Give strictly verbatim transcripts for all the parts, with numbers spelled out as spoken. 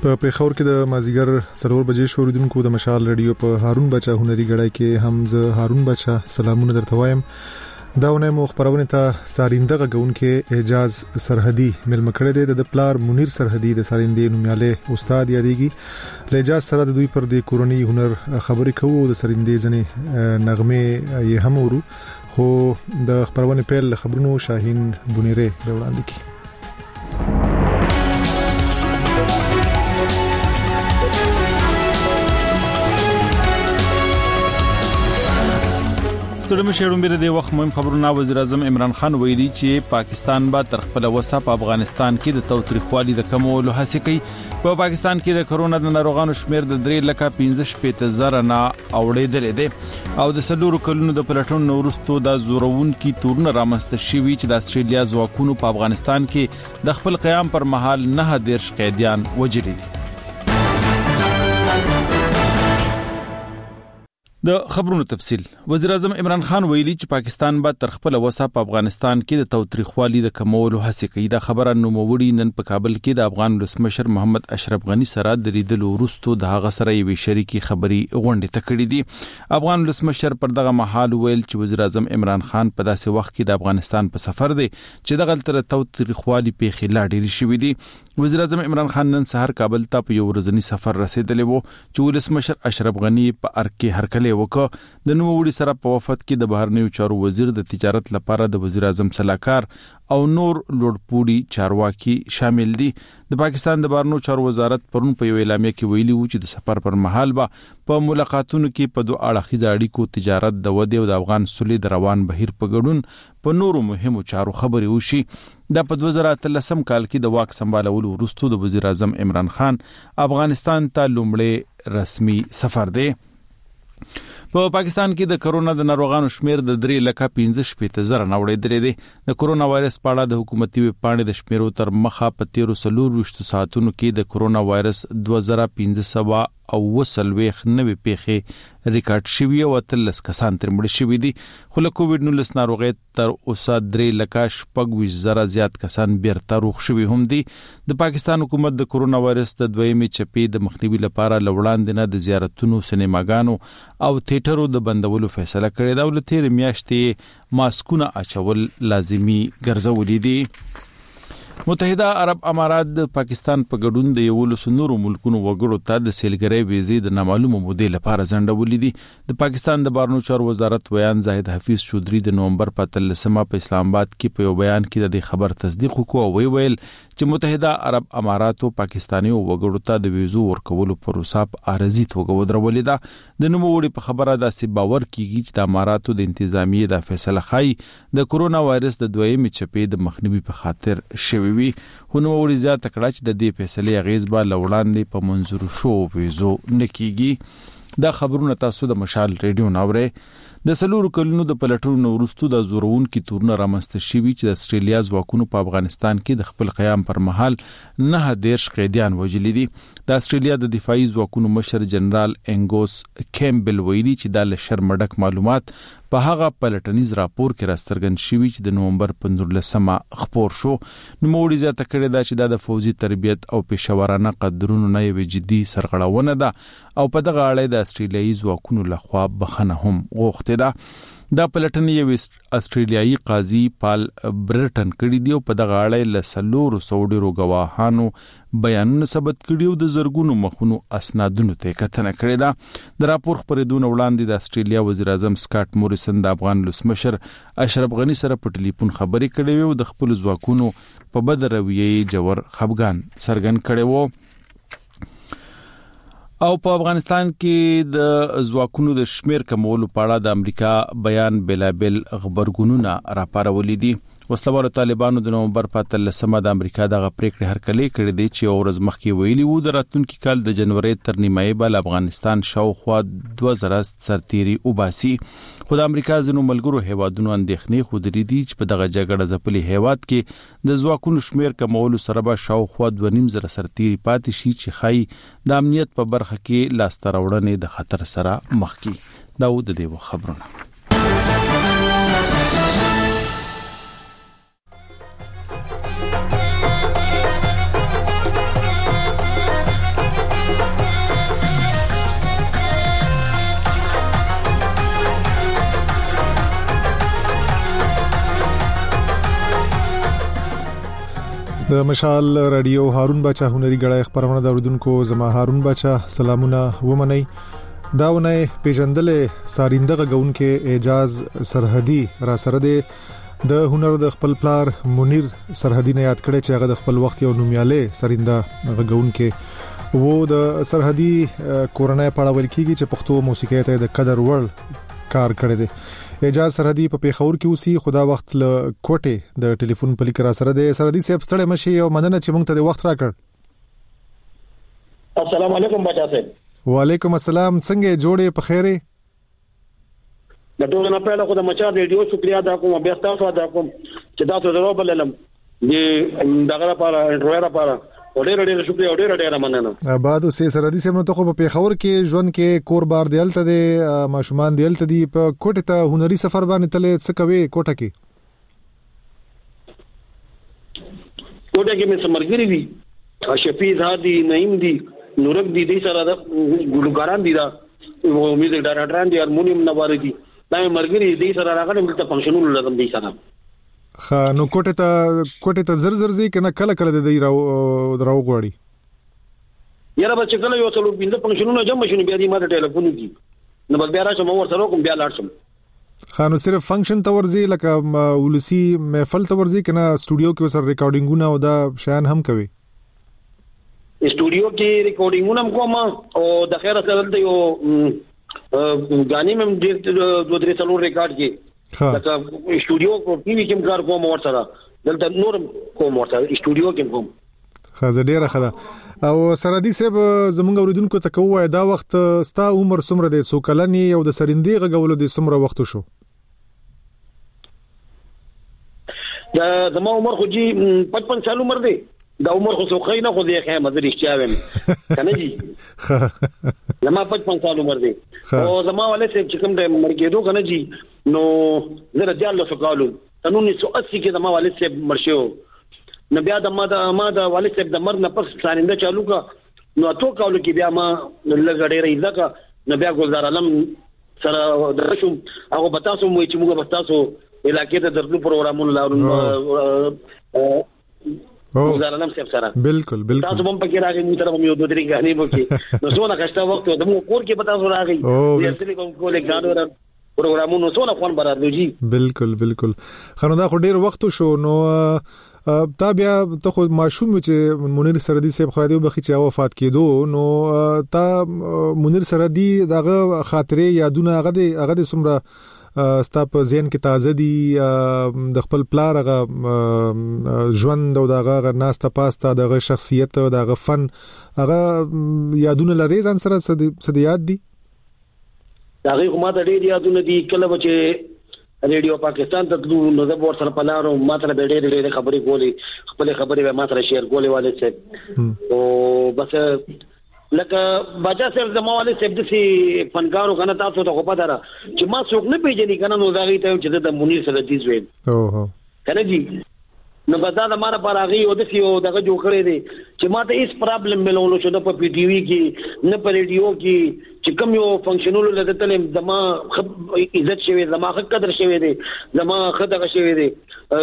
په پیښور کې د مازیګر څلور بجې شوریدونکو د مشال رادیو په هارون بچا هنري غړای کې هم زه هارون بچا سلامونه درته وایم. دا ونه مو خبرونه ته سارینده غون کې اعجاز سرحدي ملم کړی دی. د پلار منیر سرحدي د سارینده نومیاله استاد یادېږي. لجاز سره د دوی پر د کورونی هنر خبرې کوو. د سارینده ځنې نغمه یې هم ورو خو د خبرونه پیل خبرونو شاهین بونیره د وړاندې کی. ستړي شهرون بیر د وخت مهم خبرونه. وزیر اعظم عمران خان ویلي چې پاکستان به تر خپل وسه په افغانستان کې د توتریخوالي د کمولو هڅه کوي. په پاکستان کې د کرونا د ناروغانو شمیر د درې لکه پنځه شپږ زره نه اوړېدل دي او د سلورو کلونو د پلټون نورستو د زورون کې تورونه رامسته شوي چې د استرالیا ځواکونو په افغانستان کې د خپل قیام پر مهال نه دیرش قیدیان وژلي دي. د خبرونو تفصیل. وزیر اعظم عمران خان ویلي چې پاکستان به تر خپل وسه په افغانستان کې د توتریخوالي د کمولو هڅه کوي. دا خبره نوموړي نن په کابل کې د افغان ولسمشر محمد اشرف غنی سره د لیدلو وروسته د هغه سره یوې شریکي خبري غونډه تکړه دي. افغان ولسمشر پر دغه مهال ویل چې وزیر اعظم عمران خان په داسې وخت کې د افغانستان په سفر دی چې دغه تر توتریخوالي پیښې لا ډېرې شوې دي. وزیر اعظم عمران خان نن سحر کابل ته په یو ورځنی سفر رسیدلی وو چې ولسمشر اشرف غنی په ارکه هرکله وکړه. د نوموړي سره په وفد کې د بهرنیو چارو وزیر د تجارت لپاره د وزیر اعظم صلاحکار او نور لوړپوړي چارواکي شامل دي. د پاکستان د بهرنیو چارو وزارت پرون په یو اعلامیه کې ویلي و چې د سفر پر مهال به په ملاقاتونو کې په دوه اړخیزه اړیکو، تجارت، د ودې او د افغان سولې د روان بهیر په ګډون په نورو مهمو چارو خبرې وشي. دا په دوه زره اتلسم کال کې د واک سمبالولو وروسته د وزیر اعظم عمران خان افغانستان ته لومړی رسمي سفر دی. په پا پاکستان کې د کرونا د ناروغانو شمیر د درې لکه پنځه شپږ زره نه اوړېدل دي. د کرونا وایرس په اړه د حکومتي ویبپاڼې د شمیرو تر مخه په تیرو څلور ویشت ساعتونو کې د کرونا وایرس دوه زره پنځه سوه او وسلويخ نوي پیښې ریکارډ شوي او اتلس کسان تر مړ شوي دي. خو له کووډ نولس ناروغۍ تر اوسه درې لکه شپږ ویشت زره زیات کسان بیرته روغ شوي هم دي. د پاکستان حکومت د کرونا وایرس د دویمې چپې د مخنیوي لپاره لوړاندې نه د زیارتونو، سینماګانو او تیټرو د بندولو فیصله کړې ده او له تېرې میاشتې ماسکونه اچول لازمي ګرځولي دي. متحده عرب امارات د پاکستان په ګډون د یولسو نورو ملکونو وګړو ته د سیلګرۍ ویزې د نامعلومه مودې لپاره ځنډولې دي. د پاکستان د بهرنیو چارو وزارت ویان زاهد حفیظ چودري د نومبر په اتلسمه په اسلام آباد کې په یو بیان کې د دې خبر تصدیق وکړ او ویل چې متحده عرب اماراتو پاکستاني وګړو ته د ویزو ورکولو پروسه په عارضي توګه ودرولې ده. د نوموړي په خبره داسې باور کیږي چې د اماراتو د انتظامیې د فیصله خای د کرونا وایرس د دویمې چپې د مخنیوي په خاطر شوی وي. خو نوموړي زیاته کړه چې د دې فیصلې اغیز به له وړاندې په منظور شو ویزو نه کیږي. دا خبرونه تاسو د مشال ریډیو ناوړئ. د سلورو کلونو د پلټونو وروسته د زورون کې تورونه رامسته شوي چې د استرالیا ځواکونو په افغانستان کې د خپل قیام پر مهال نه دیرش قیدیان وژلي دي. د استرالیا د دفاعي ځواکونو مشر جنرال انګوس کیمبل ویلي چې دا له شرمډک معلومات په هغه پلټنیز راپور کې راسترګن شوي چې د نومبر په نولسمه خپور شو. نوموړي زیاته کړې ده چې دا د فوزي تربیت او پیشورانه قدرونو نه یوه جدي سرغړونه ده او په دغه اړه د استرالیایي ځواکونو لخوا بخښنه هم غوښتې ده. دا پلټنې یو استرالیایي قاضي پال برټن کړي دی او په دغه اړه له څلورو سوو ډېرو ګواهانو بیانونه ثبت کړي او د زرګونو مخونو اسنادونو ته کتنه کړې ده. د راپور خپرېدو وړاندې د استرالیا وزیر اعظم سکاټ موریسن د افغان ولسمشر اشرف غنی سره په ټلیفون خبرې کړې وې او د خپل ځواکونو په بد رویې جوړ خفګان څرګند کړی وو. او په افغانستان کې د ځواکونو د شمیر کمولو په اړه د امریکا بیان بلابل خبرګونونه راپارولي دي. وسلوالو طالبانو د نومبر په اتلسمه د امریکا دغه پریکړه هرکلی کړې دي چې ورځ مخکې ویلي وو د راتلونکي کال د جنوري تر نیمایي به افغانستان شاوخوا دوه زره سرتیري وباسي. خو د امریکا ځینو ملګرو هیوادونو اندېښنې ښودلې دي چې په دغه جګړه ځپلي هیواد کې د ځواکونو شمیر کمولو سره به شاوخوا دوه نیم زره سرتیري پاتې شي چې ښایي د امنیت په برخه کې لاسته راوړنې د خطر سره مخ کی. دا و د دې خبرونه. د مشال رادیو هارون بچا هنري غړای خبرونه د اوردونکو زما هارون بچا سلامونه ومني داونه پیژندلې سارینده غون کې اعجاز سرحدي را سره د هنر د خپل پلار منیر سرحدي نه یاد کړي چې هغه د خپل وخت یو نومیاله سارینده غون کې وو د سرحدي کورنۍ پاړه ول کیږي چې پښتو موسیقي ته د قدر وړ کار کړی دی. اعجاز سرحدي په پیښور کې اوسي خدا وخت له کوټه د ټلیفون په لیکر سره د سرحدي صاحب ستړي مشي او مننه چې موږ ته د وخت راکړ. السلام علیکم بچا صاحب. وعلیکم السلام. څنګه جوړې په خیره؟ د ټول نه په لاره د مچا ریډیو شکریا دا کوم بیا تاسو دا کوم چې تاسو درو بللم دي دغه لپاره انټرویر لپاره ډېر ډېر شکریا ډېر ډېر مننه. بعد اوسې سرحدي سیمه ته خو په پیښور کې ژوند کې کور بار دیلته دي ماشومان دیلته دي په کوټه ته هنري سفر باندې تلې څه کوي کوټه کې؟ کوټه کې مې سمرګری دي شفیع هادي نعیم دي نورک دي دې سره د ګلوګاران دي دا میوزیک ډایرکټران دي هارمونیم نوار دي دا مرګري دې سره راغلم د فنکشنونو لازم دي سره خا نو کوټه ته کوټه ته زر زر زی کنه کله کله د دې راو راو غوړي یاره بچ کله یو څلور بینده فنکشنونه جمع شونه بیا دې ماته ټلیفون کی نو بل بیا راشم ور سره کوم بیا لاړم. خا نو صرف فنکشن ته ورزي لکه ولسی محفل ته ورزي کنه سټوډیو کې وسره ریکارډینګونه او دا شیان هم کوي؟ سټوډیو کې ریکارډینګونه هم کوم او د خیره سره د یو غانې مم ډېر دوه درې څلور ریکارډ کې لکه سټوډیو کو ټي وي کې کار کوم ور سره دلته نور کوم ور سره سټوډیو کې کوم. خازه ډیره خدا او سرحدي صاحب زمونږ اوریدونکو ته کوه دا وخت ستا عمر څومره دی سو کلنی او د سرندې غولو د څومره وخت شو؟ دا زما عمر خو جی پچپن سال عمر دی دا عمر خو سو خینه خو دی خه مزه رښتیا ویم کنه جی زما پچپن سال عمر دی او زما ولې چې کوم د مرګېدو کنه جی نو زه د الله سکالو تنو انیس سو اسی کې زما والد صاحب مرشو نو بیا د ما د ما د والد صاحب د مرګ نه پس سارنده چالو کا نو تو کولو کې بیا ما لګړې رہی ځکه نو بیا ګلزار علم سره درشم هغه بتاسو مو چې موږ بتاسو علاقې ته درلو پروګرامونه لاورو ګلزار علم صاحب سره بالکل بالکل تاسو هم پکې راغی موږ طرف یو دوه درې غانې وکي نو څونه کښتا وخت د مو کور کې بتاسو راغی یې سړي کوم کولې غاډو پروګرامونو څونه خوان برابر جی. بالکل بالکل خنو دا خو ډیر وخت شو نو تا بیا ته خو ماشوم چې منیر سرحدي صاحب خو دې بخي چې وفات کېدو نو تا منیر سرحدي دغه خاطره یادونه هغه دې هغه دې سمره ستا په ذهن کې تازه دي د خپل پلار هغه ژوند او دغه ناسته پاسته دغه شخصیت او دغه فن هغه یادونه لري ځان سره څه یاد دي؟ هغه کومه د ډېر یادونه دي کله چې ریډیو پاکستان ته تلو نو د ور سره پلارو ماته به ډېر ډېر خبرې کولې خپل خبرې به ماته شیر کولې والے څه او بس لکه بچا سره زمو والے صاحب د سي فنکارو کنه تاسو ته خو پته را چې ما څوک نه پیژني کنه نو دا غي ته چې د منیر سره دي زوی او هو کنه جی نو بدا د ماره پر هغه او د سی او دغه جوړ کړی دی چې ما ته هیڅ پرابلم ملولو شو د په پی ټي وی کې نه په ریډیو کې چې کوم یو فنکشنولو لته تل زما عزت شوی زما حق قدر شوی دی زما خدغه شوی دی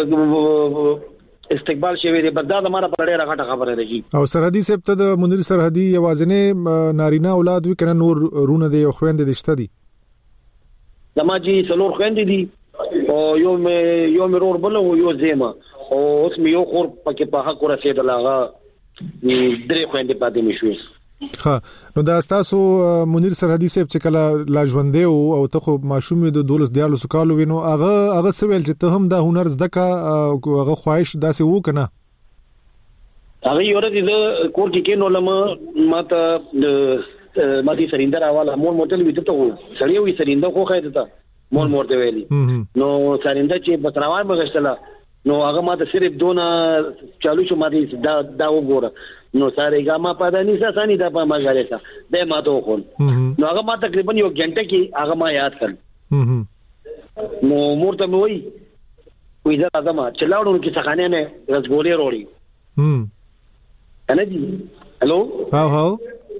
استقبال شوی دی بدا د ماره پر ډیره غټه خبره ده. او سرحدي صاحب ته د منیر سرحدي یوازنه نارینه اولاد وی کنه نور رونه دی او خويند دي شته دي؟ زما جی څلور خويند دي او یو مې یو مې رور بل او یو زیمه او اوس مې یو خور پکې په حق ورسېدل هغه درې خويندې پاتې مې شوې. ها نو دا تاسو منیر سرحدي صاحب چې کله لا ژوندې او ته خو ماشوم د دولس دیالو سکالو وینو هغه هغه سویل چې ته هم د هنر زدکا هغه خواهش داسې وو کنه هغه یو ورځ د کور کې کینو لمه ماته د ماتي سریندر حواله مور موټل ویته ته سړیو وی سریندر خو خایته ته مور مورته ویلي نو سریندر چې بتراوای بغشتله نو هغه ماته صرف دونه چالو شو ماته دا دا وګوره نو ساره ګاما پدانی ساسانی دا په ماګاله ده ما ته خون نو هغه ما تقریبا یو غنټه کې هغه ما یاد کړ نو مورته مې وای وې دا هغه ما چلاوړو کې څخانه نه رسګولې وروړي هم انا جی هلو هاو هاو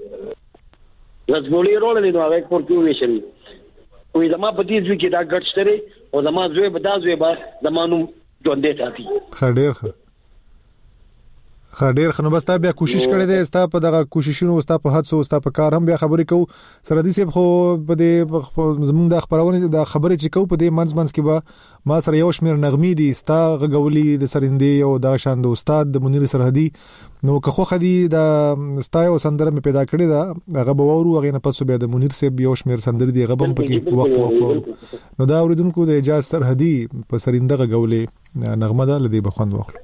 رسګولې وروړي نو هغه کور کې وې شي وې زما په دې ځکه دا ګټشتره او زما زوی به دا زوی به زمانو ژوندې ساتي خډیر خا ډیر خنو بس تا بیا کوشش کړې ده ستا په دغه کوششونو ستا په هڅو ستا په کار هم بیا خبرې کو سرحدي صاحب خو په دې زمونږ د خبرونه د خبرې چې کو په دې منځ منځ کې به ما سره یو شمیر نغمې دي ستا غوولي د سرندې او د شان د استاد د منیر سرحدي نو که خو خدي د ستا یو سندره مې پیدا کړې ده هغه به وورو هغه نه پسو بیا د منیر صاحب یو شمیر سندره دی هغه هم پکې وخت وخت نو دا اوریدونکو د اجازه سرحدي په سرنده غوولې نغمه ده لدی بخوند واخلو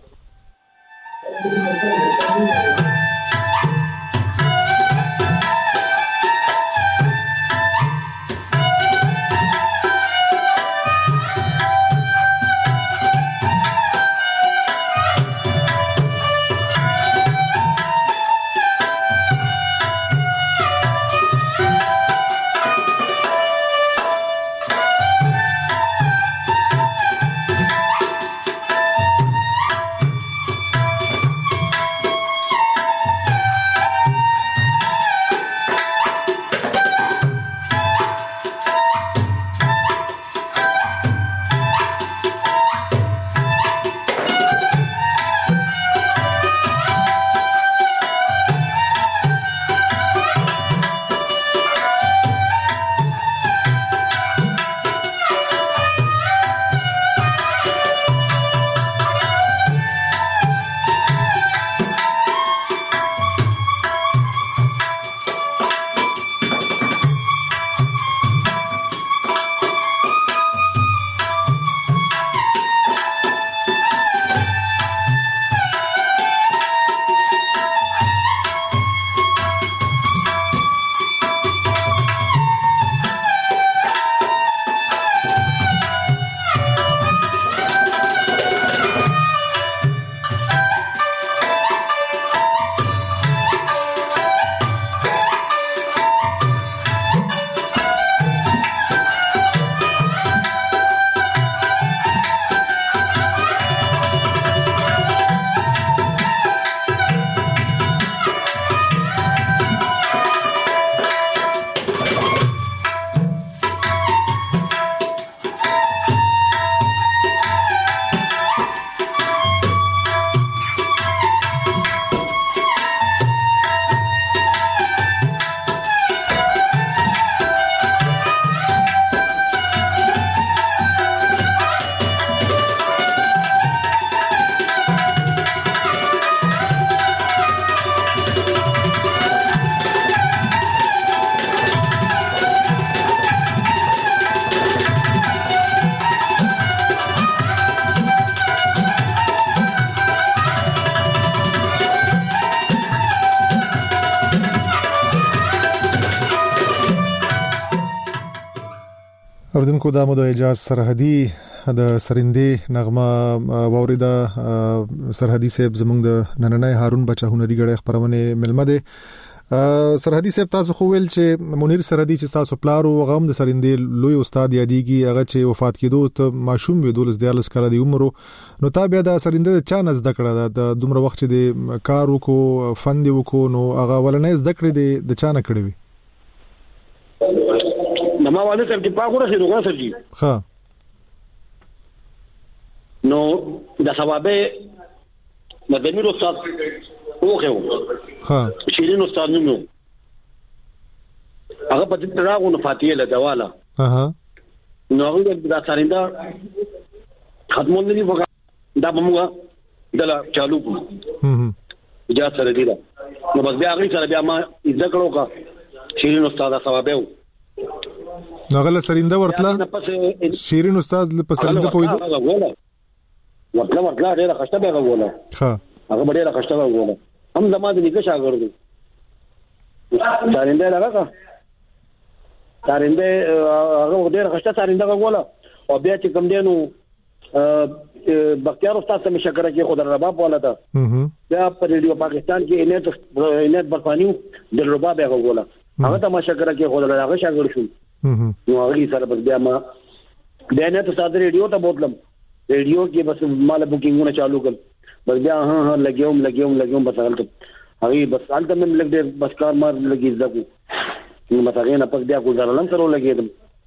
اردوونکو د مو د اجازه سرحدي د سرندې نغمه ووریدا سرحدي صاحب زمونږ د نننۍ هارون بچا هنري غړي خبرونه ملمه ده سرحدي صاحب تاسو خو ویل چې منیر سرحدي چې تاسو پلارو غم د سرندې لوی استاد یادېږي هغه چې وفات کېدو ته ماشوم وی دولس دیارلس کاله دی عمر نو تا بیا د سرندې چا نز دکړه د دومره وخت چې د کار وکړو فند وکړو نو هغه ولنې ز دکړه د چا نه کړی وي نما والد سر کې پاکو راځي روغه سر جی ها نو د ثوابه مدني استاد اوخه ها شیرین استاد نو هغه په دې راغو نه فاتحه له دواله اها نو هغه د ساریندا ختمون دی وګا دا بموګه دلا چالو کو هم اجازه سره دی نو بس بیا هغه سره بیا ما عزت کړو کا شیرین استاد ثوابه نغله سرینده ورتله شیرین استاد په سرینده پویدو ورتله ورتله ډیره خسته به غوله ها هغه ډیره خسته به غوله هم زماده دغه شاګرد سرینده راغله سرینده هغه ډیره خسته سرینده غوله او بیا چې کوم دینو بختیار استاد ته مشکره کې خود رباب ولا ده بیا په ریډیو پاکستان کې انټ انټ برپانیو د رباب غوله هغه ته مشکره کې خود هغه شاګرد شو نو هغه سره بس بیا ما بیا نه ته ساده ریډیو ته بوتلم ریډیو کې بس مال بوکینګونه چالو کړ بس بیا ها ها لګیوم لګیوم لګیوم بس هغه هغه بس حالت مې لګ دې بس کار مار لګی زکو نو متاګه نه پس بیا ګزارلم سره لګیدم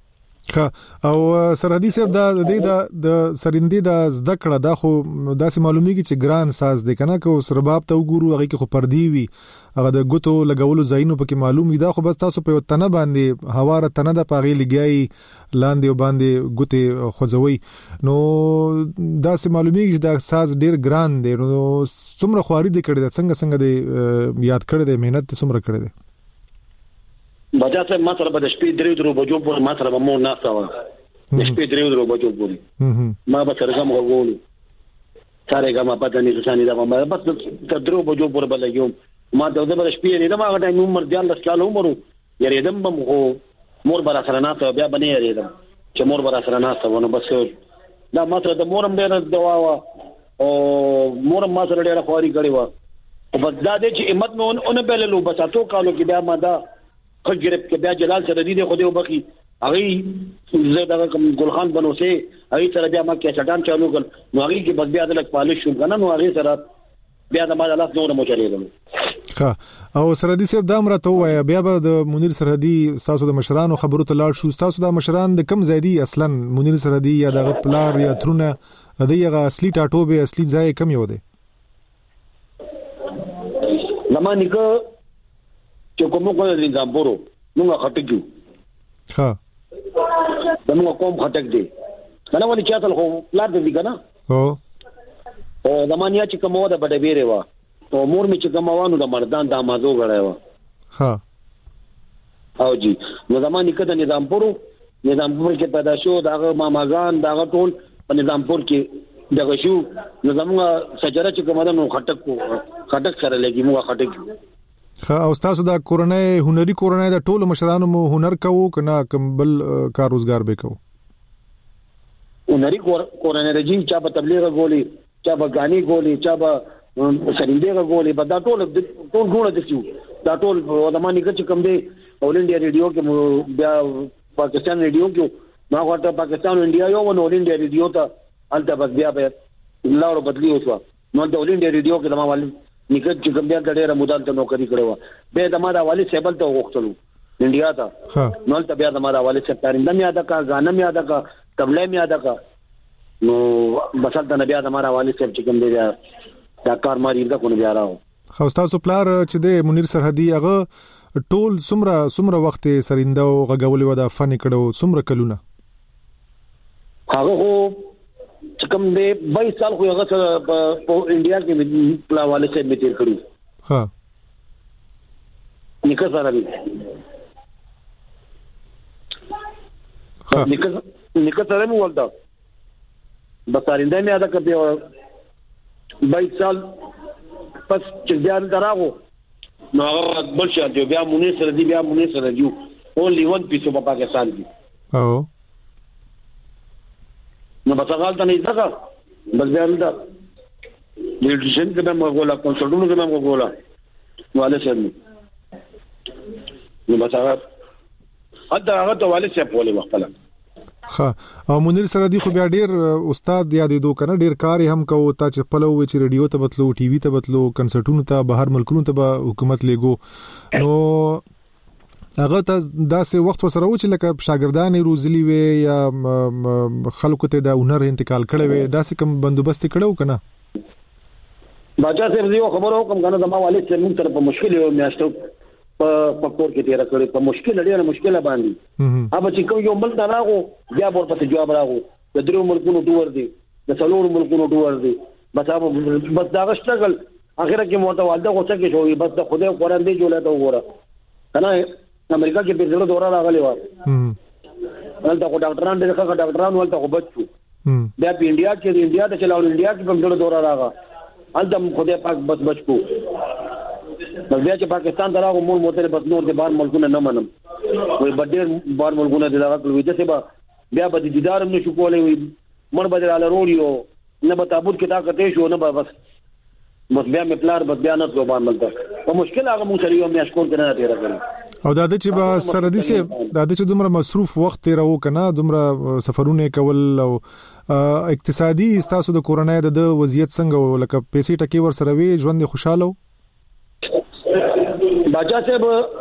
او سرحدي صاحب دا د د سرندې د زده کړه دا خو داسې معلومیږي چې ګران ساز دی کنه کو سرباب ته وګورو هغه کې خو پردي وي هغه د ګوتو لګولو ځایونو پکې معلوم وي دا خو بس تاسو په تنه باندې هواره تنه د پاغي لګیای لاندې او باندې ګوتې خوځوي نو داسې معلومیږي چې دا ساز ډیر ګران دی نو څومره خواري دی کړی څنګه څنګه دی یاد کړی دی مهنت څومره کړی دی بچا ته ما سره د شپې درې درو بجو پورې ما سره مو ناسا و د شپې درې درو بجو پورې ما به سره کوم غوول ساره کومه پته نه ځانې دا ما بس د درو بجو پورې بلګیو ما د د شپې نه ما غټه عمر ځان د کال عمر یریدم بم خو مور برا سره ناسا بیا بنې یریدم چې مور برا سره ناسا ونه بس دا ما سره د مورم ډېر دوا وا او مورم ما سره ډېر خواري کړی و او بس دا دې چې همت مې اون په لولو بس اتو کالو کې بیا ما دا خجرب کې بیا جلال سره دې خو دې وبخي هغه زه دا کوم ګلخان بنوسه هغه سره بیا ما کې چټان چالو کړ نو هغه کې بس بیا د لک پالش شو کنه نو هغه سره بیا د ما الله نور مو چلیدل ها او سرحدي صاحب دا امر ته وای بیا به د منیر سرحدي تاسو د مشرانو خبرو ته لاړ شو تاسو د مشران د کم زیدي اصلا منیر سرحدي یا د پلار یا ترونه دغه اصلي ټاټوبه اصلي ځای کم یو دی لمه نیکه چې کوم کو د زامبورو موږ خټکیو ها دا موږ کوم خټک دی کنه ولې چاتل خو پلار دې کنه او او زمانیا چې کومه ده بډې بیره وا او مور می چې کوموانو د مردان د امازو غړای وا ها او جی نو زمانی کده نظامپورو نظامپور کې پیدا شو داغه ماماګان داغه ټول په نظامپور کې دغه شو نو زموږه سجره چې کومه ده نو خټک خټک سره لګي موږ خټک ها او تاسو دا کورنۍ هنري کورنۍ د ټولو مشرانو مو هنر کوو کنه کمبل کار روزګار به کوو هنري کورنۍ رجی چا په تبلیغ غولي چا په غاني غولي چا په سرینده غولي په دا ټول ټول ګونه دي دا ټول ودمانې کې کوم دی اول انډیا ریډیو کې بیا پاکستان ریډیو کې ما ورته پاکستان انډیا یو نو اول انډیا ریډیو ته الته بس بیا به لاړو بدلی وشو نو د اول انډیا ریډیو کې د ما والي نکد چې کوم بیا ډېر مدال ته نوکری کړو به د ما د والي سیبل ته وغوښتلو انډیا ته نو ته بیا د ما د والي سیب تاریند مې ادا کا غانم مې ادا کا تبله مې ادا کا نو بسل د بیا د ما د والي سیب چې کوم دی دا کار ماری دا کو نه بیا راو خو تاسو پلار چې د منیر سرحدي هغه ټول سمره سمره وخت سرینده او غغولې ودا فن کړو سمره کلونه هغه هو چې کوم دی بایس سال خو هغه په انډیا کې پلاواله سره می تیر کړو ها نکه سره دی ها نکه نکه سره مو ولدا بسارنده مې ادا کړی بایس سال پس چې بیا دراغو نو هغه بل شي دی بیا مونږ سره دی بیا مونږ سره دی اونلی ون پیسو په پاکستان کې او نو بس هغه ته نه ځکه بس بیا دا لیډرشپ کې به موږ ولا کنسلټونو کې موږ ولا نو علي سره نو بس هغه اته هغه ته والي څه په وخت لا ها او منیر سرحدي خو بیا ډیر استاد یادې دوه کنه ډیر کار هم کوو تا چې پلو و چې ریډیو ته بتلو ټي وي ته بتلو کنسرټونو ته بهر ملکونو ته به حکومت لګو نو هغه ته داسې وخت وسره و چې لکه شاګردان روزلي وي یا خلکو ته د هنر انتقال کړي وي داسې کوم بندوبست کړو کنه باچا صاحب یو خبرو کوم کنه زما والد چې موږ سره په مشکل یو میاشتو په پکور کې تیر کړی په مشکل ډیره مشکله باندې اوبه چې کوم یو ملک نه راغو بیا ورته جواب راغو د درو ملکونو ډور دي د څلور ملکونو ډور دي بس هغه بس دا غشتګل اخره کې موته والده غوڅه کې شوې بس د خدای قرآن دی جوړه ته وګوره کنه امریکا کې په زړه دورا راغلی و ولته کو ډاکټران دې ښه ډاکټران ولته کو بچو بیا په انډیا کې انډیا ته چلاو انډیا کې په زړه دورا راغا الته خدای پاک بس بچو بس بیا چې پاکستان دراغو مول موته بس نور د بار ملکونه نه منم وي بډیر بار ملکونه دغه کلوي چې سبا بیا به د دیدار هم نشو کولای وي مړ بدل علي روړیو نه به تابوت کې تا کته شو نه به بس بس بیا مې پلار بس بیا نه تو باندې ملته په مشکل هغه مونږ سره یو میاش کول کنه تیر کړل او دا د چې با سرحدي سي دا د چې دومره مصروف وخت تیرو کنه دومره سفرونه کول او اقتصادي تاسو د کورونای د وضعیت څنګه لکه پیسې ټکی ور سره وي ژوند خوشاله باچا صاحب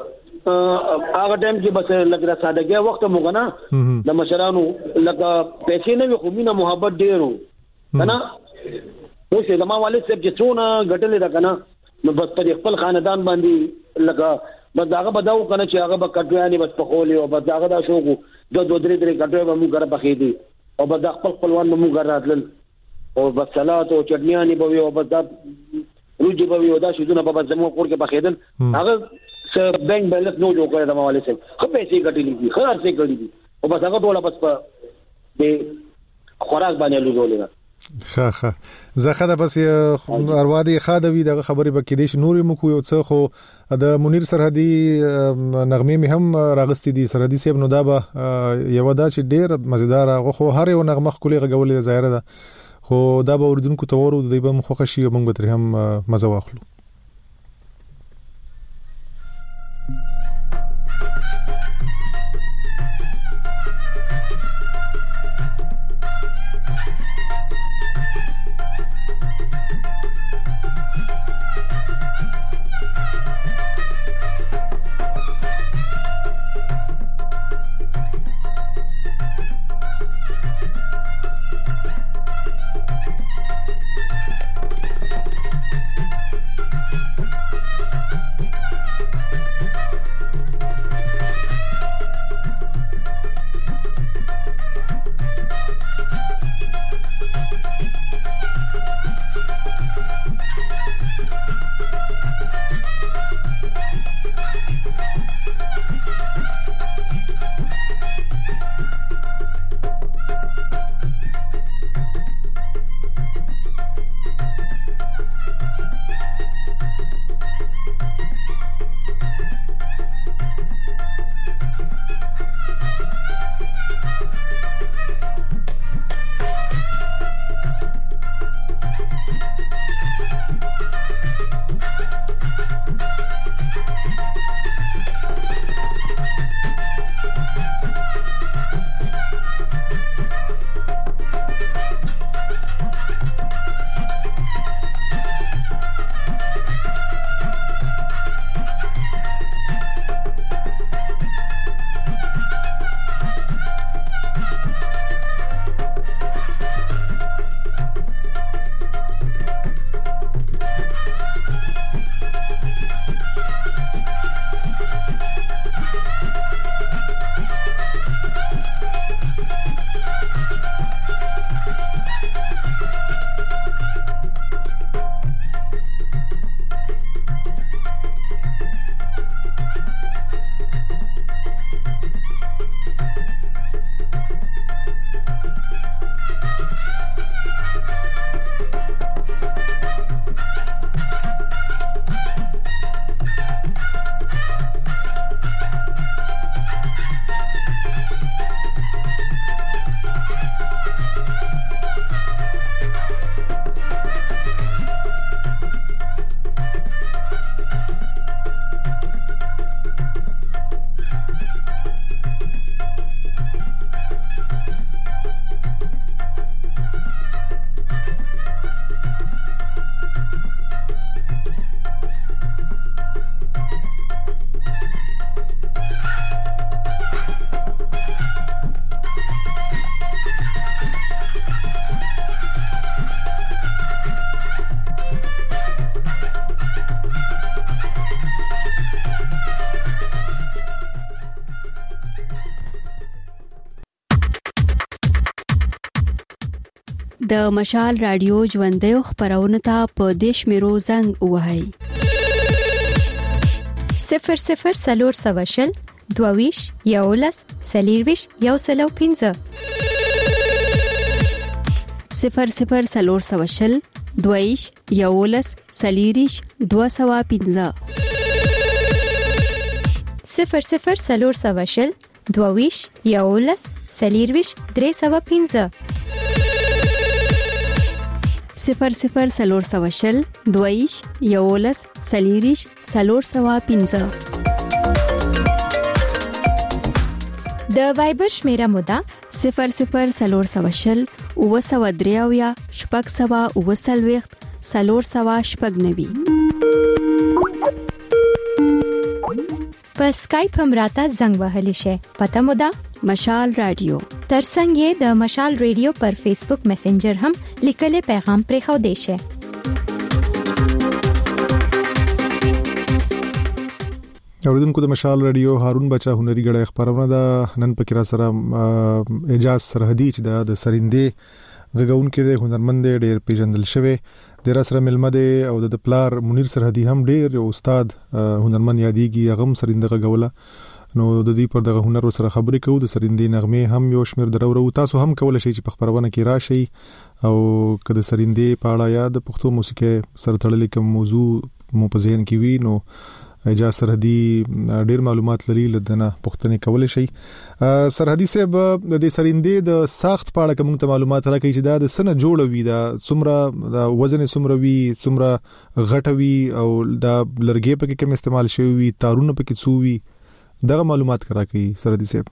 هغه ټایم کې بس لګرا سادهګي وخت مونږ نه د مشرانو لکه پیسې نه خو مینه محبت ډیرو کنه نو څه د ما والد صاحب چې څونه غټلې ده کنه نو بس په خپل خاندان باندې لکه بس هغه بداو کنه چې هغه به کټوانی بس په خولي او بس هغه دا شوکو د دوه درې درې کټوي به موږ غره بخې دي او بس خپل خپلوان موږ غره راتل او بس سلات او چټنیانی به او بس دا روجي به او دا شودونه په بس زمو کور کې بخېدل هغه س بانک بیلنس نو جوړ کړی د مالې سره خو پیسې ګټلې دي خیر څه ګټلې دي او بس هغه ټول بس په د خوراک باندې لوزولې ها ها زخه د بس اروادي خادوي د خبرې بکې دي نورې مکو یو څه خو د منیر سرحدي نغمه می هم راغستې دي سرحدي سیب نو دا به یو دا چې ډېر مزیدار غو هر یو نغمه خولي غولې ظاهر ده خو دا به اوردونکو ته ورو دی به مخه شي موږ به تر هم مزه واخلو د مشال رادیو ژوندۍ خبرونه ته په دیش میرو زنګ وهاي صفر صفر سلور سواشل دوویش یولس سلیرویش یو سلو پینزه صفر صفر سلور سواشل دوویش یولس سلیریش دو سوا پینزه صفر صفر سلور سواشل دوویش یولس سلیرویش درې سوا پینزه صفر صفر سلور سواشل دویش یولس سلیریش سلور سوا پینزه د وایبر شمیره مودا صفر صفر سلور سواشل او سوا دریاویا شپږ سوا او سلويخت سلور سوا شپږ نوي په اسکایپ هم راته زنګ وهلی شئ. پته مو ده مشال رادیو. ترڅنګ یې د مشال رادیو پر فیسبوک میسنجر هم لیکلي پیغام پرې خو دی شئ. اوریدونکو د مشال رادیو هارون بچا هنري غړې خبرونه ده. نن پکې را سره اعجاز سرحدي چې د سرندې غږون کې د هنرمند ډېر پیژندل شوی د را سره ملمه ده او د پلار منیر سرحدي هم ډېر استاد هنرمند یادېږي. هغه هم سرنده غوله نو د دې پر دغه هنر سره خبرې کوو. د سرندې نغمه هم یو شمیر درو تاسو هم کولای شئ چې په خبرونه کې راشي او کله سرندې په اړه یا د پښتو موسیقي سره تړلې کوم موضوع مو په ذهن کې وي نو اجازه سرحدي ډېر معلومات لري لدنه پښتنې کولای شي. سرحدي صاحب د سرندې د ساخت په اړه کوم ته معلومات راکړي چې دا د سنه جوړوي دا څومره د وزن څومره وي څومره غټوي او دا لرګي په کې کوم استعمال شوی وي تارونه په کې څو وي دغه معلومات راکړي سرحدي صاحب.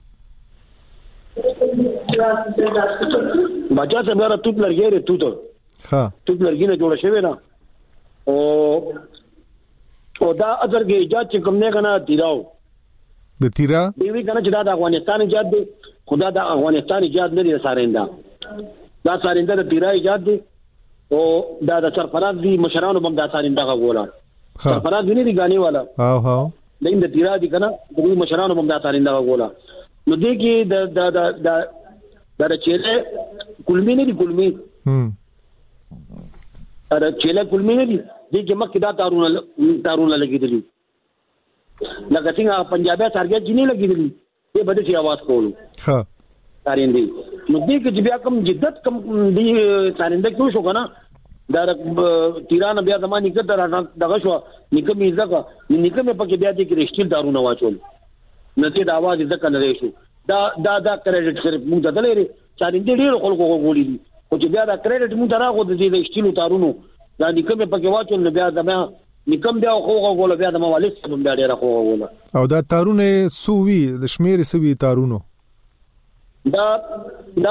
بچا څنګه توپ لرګي ته تو ها توپ لرګي نه جوړ شوی نه او او دا اثر کې ایجاد چې کوم نه کنه تیراو د تیرا دی وی کنه چې دا د افغانستان ایجاد دی خدا د افغانستان ایجاد نه دی سارنده دا سارنده د تیرا ایجاد دی او دا د سرفراز دی مشرانو بم دا سارنده غوړه سرفراز دی نه دی غاني والا ها ها لیکن د تیرا دی کنه د مشرانو بم دا سارنده غوړه نو دی کې د د د د د چیرې کلمی نه دی کلمی هم اره چیرې کلمی نه دی دې چې مکه دا تارونه تارونه لګیدلی لکه څنګه پنجابي تارګت جنې لګیدلی دې بده شي आवाज کولو ها تارندې نو دې کې بیا کوم جدت کوم دې تارنده کیو شو کنه دا تیران بیا زماني کړه دغه شو نکم ځکه نکم په کې بیا دې کې رښتینی تارونه واچول نو دې د आवाज ځکه نه شو دا دا دا کریډټ صرف موږ ته لري تارندې ډېر خلکو غوړي دي او چې بیا دا کریډټ موږ راغو دې رښتینی تارونو دا نکم په کې واچول نو بیا دمه نکم بیا خو غوړ بیا د موالد سم بیا ډیر خو غوړ او دا تارونه سووي د شمیر سوي تارونو دا دا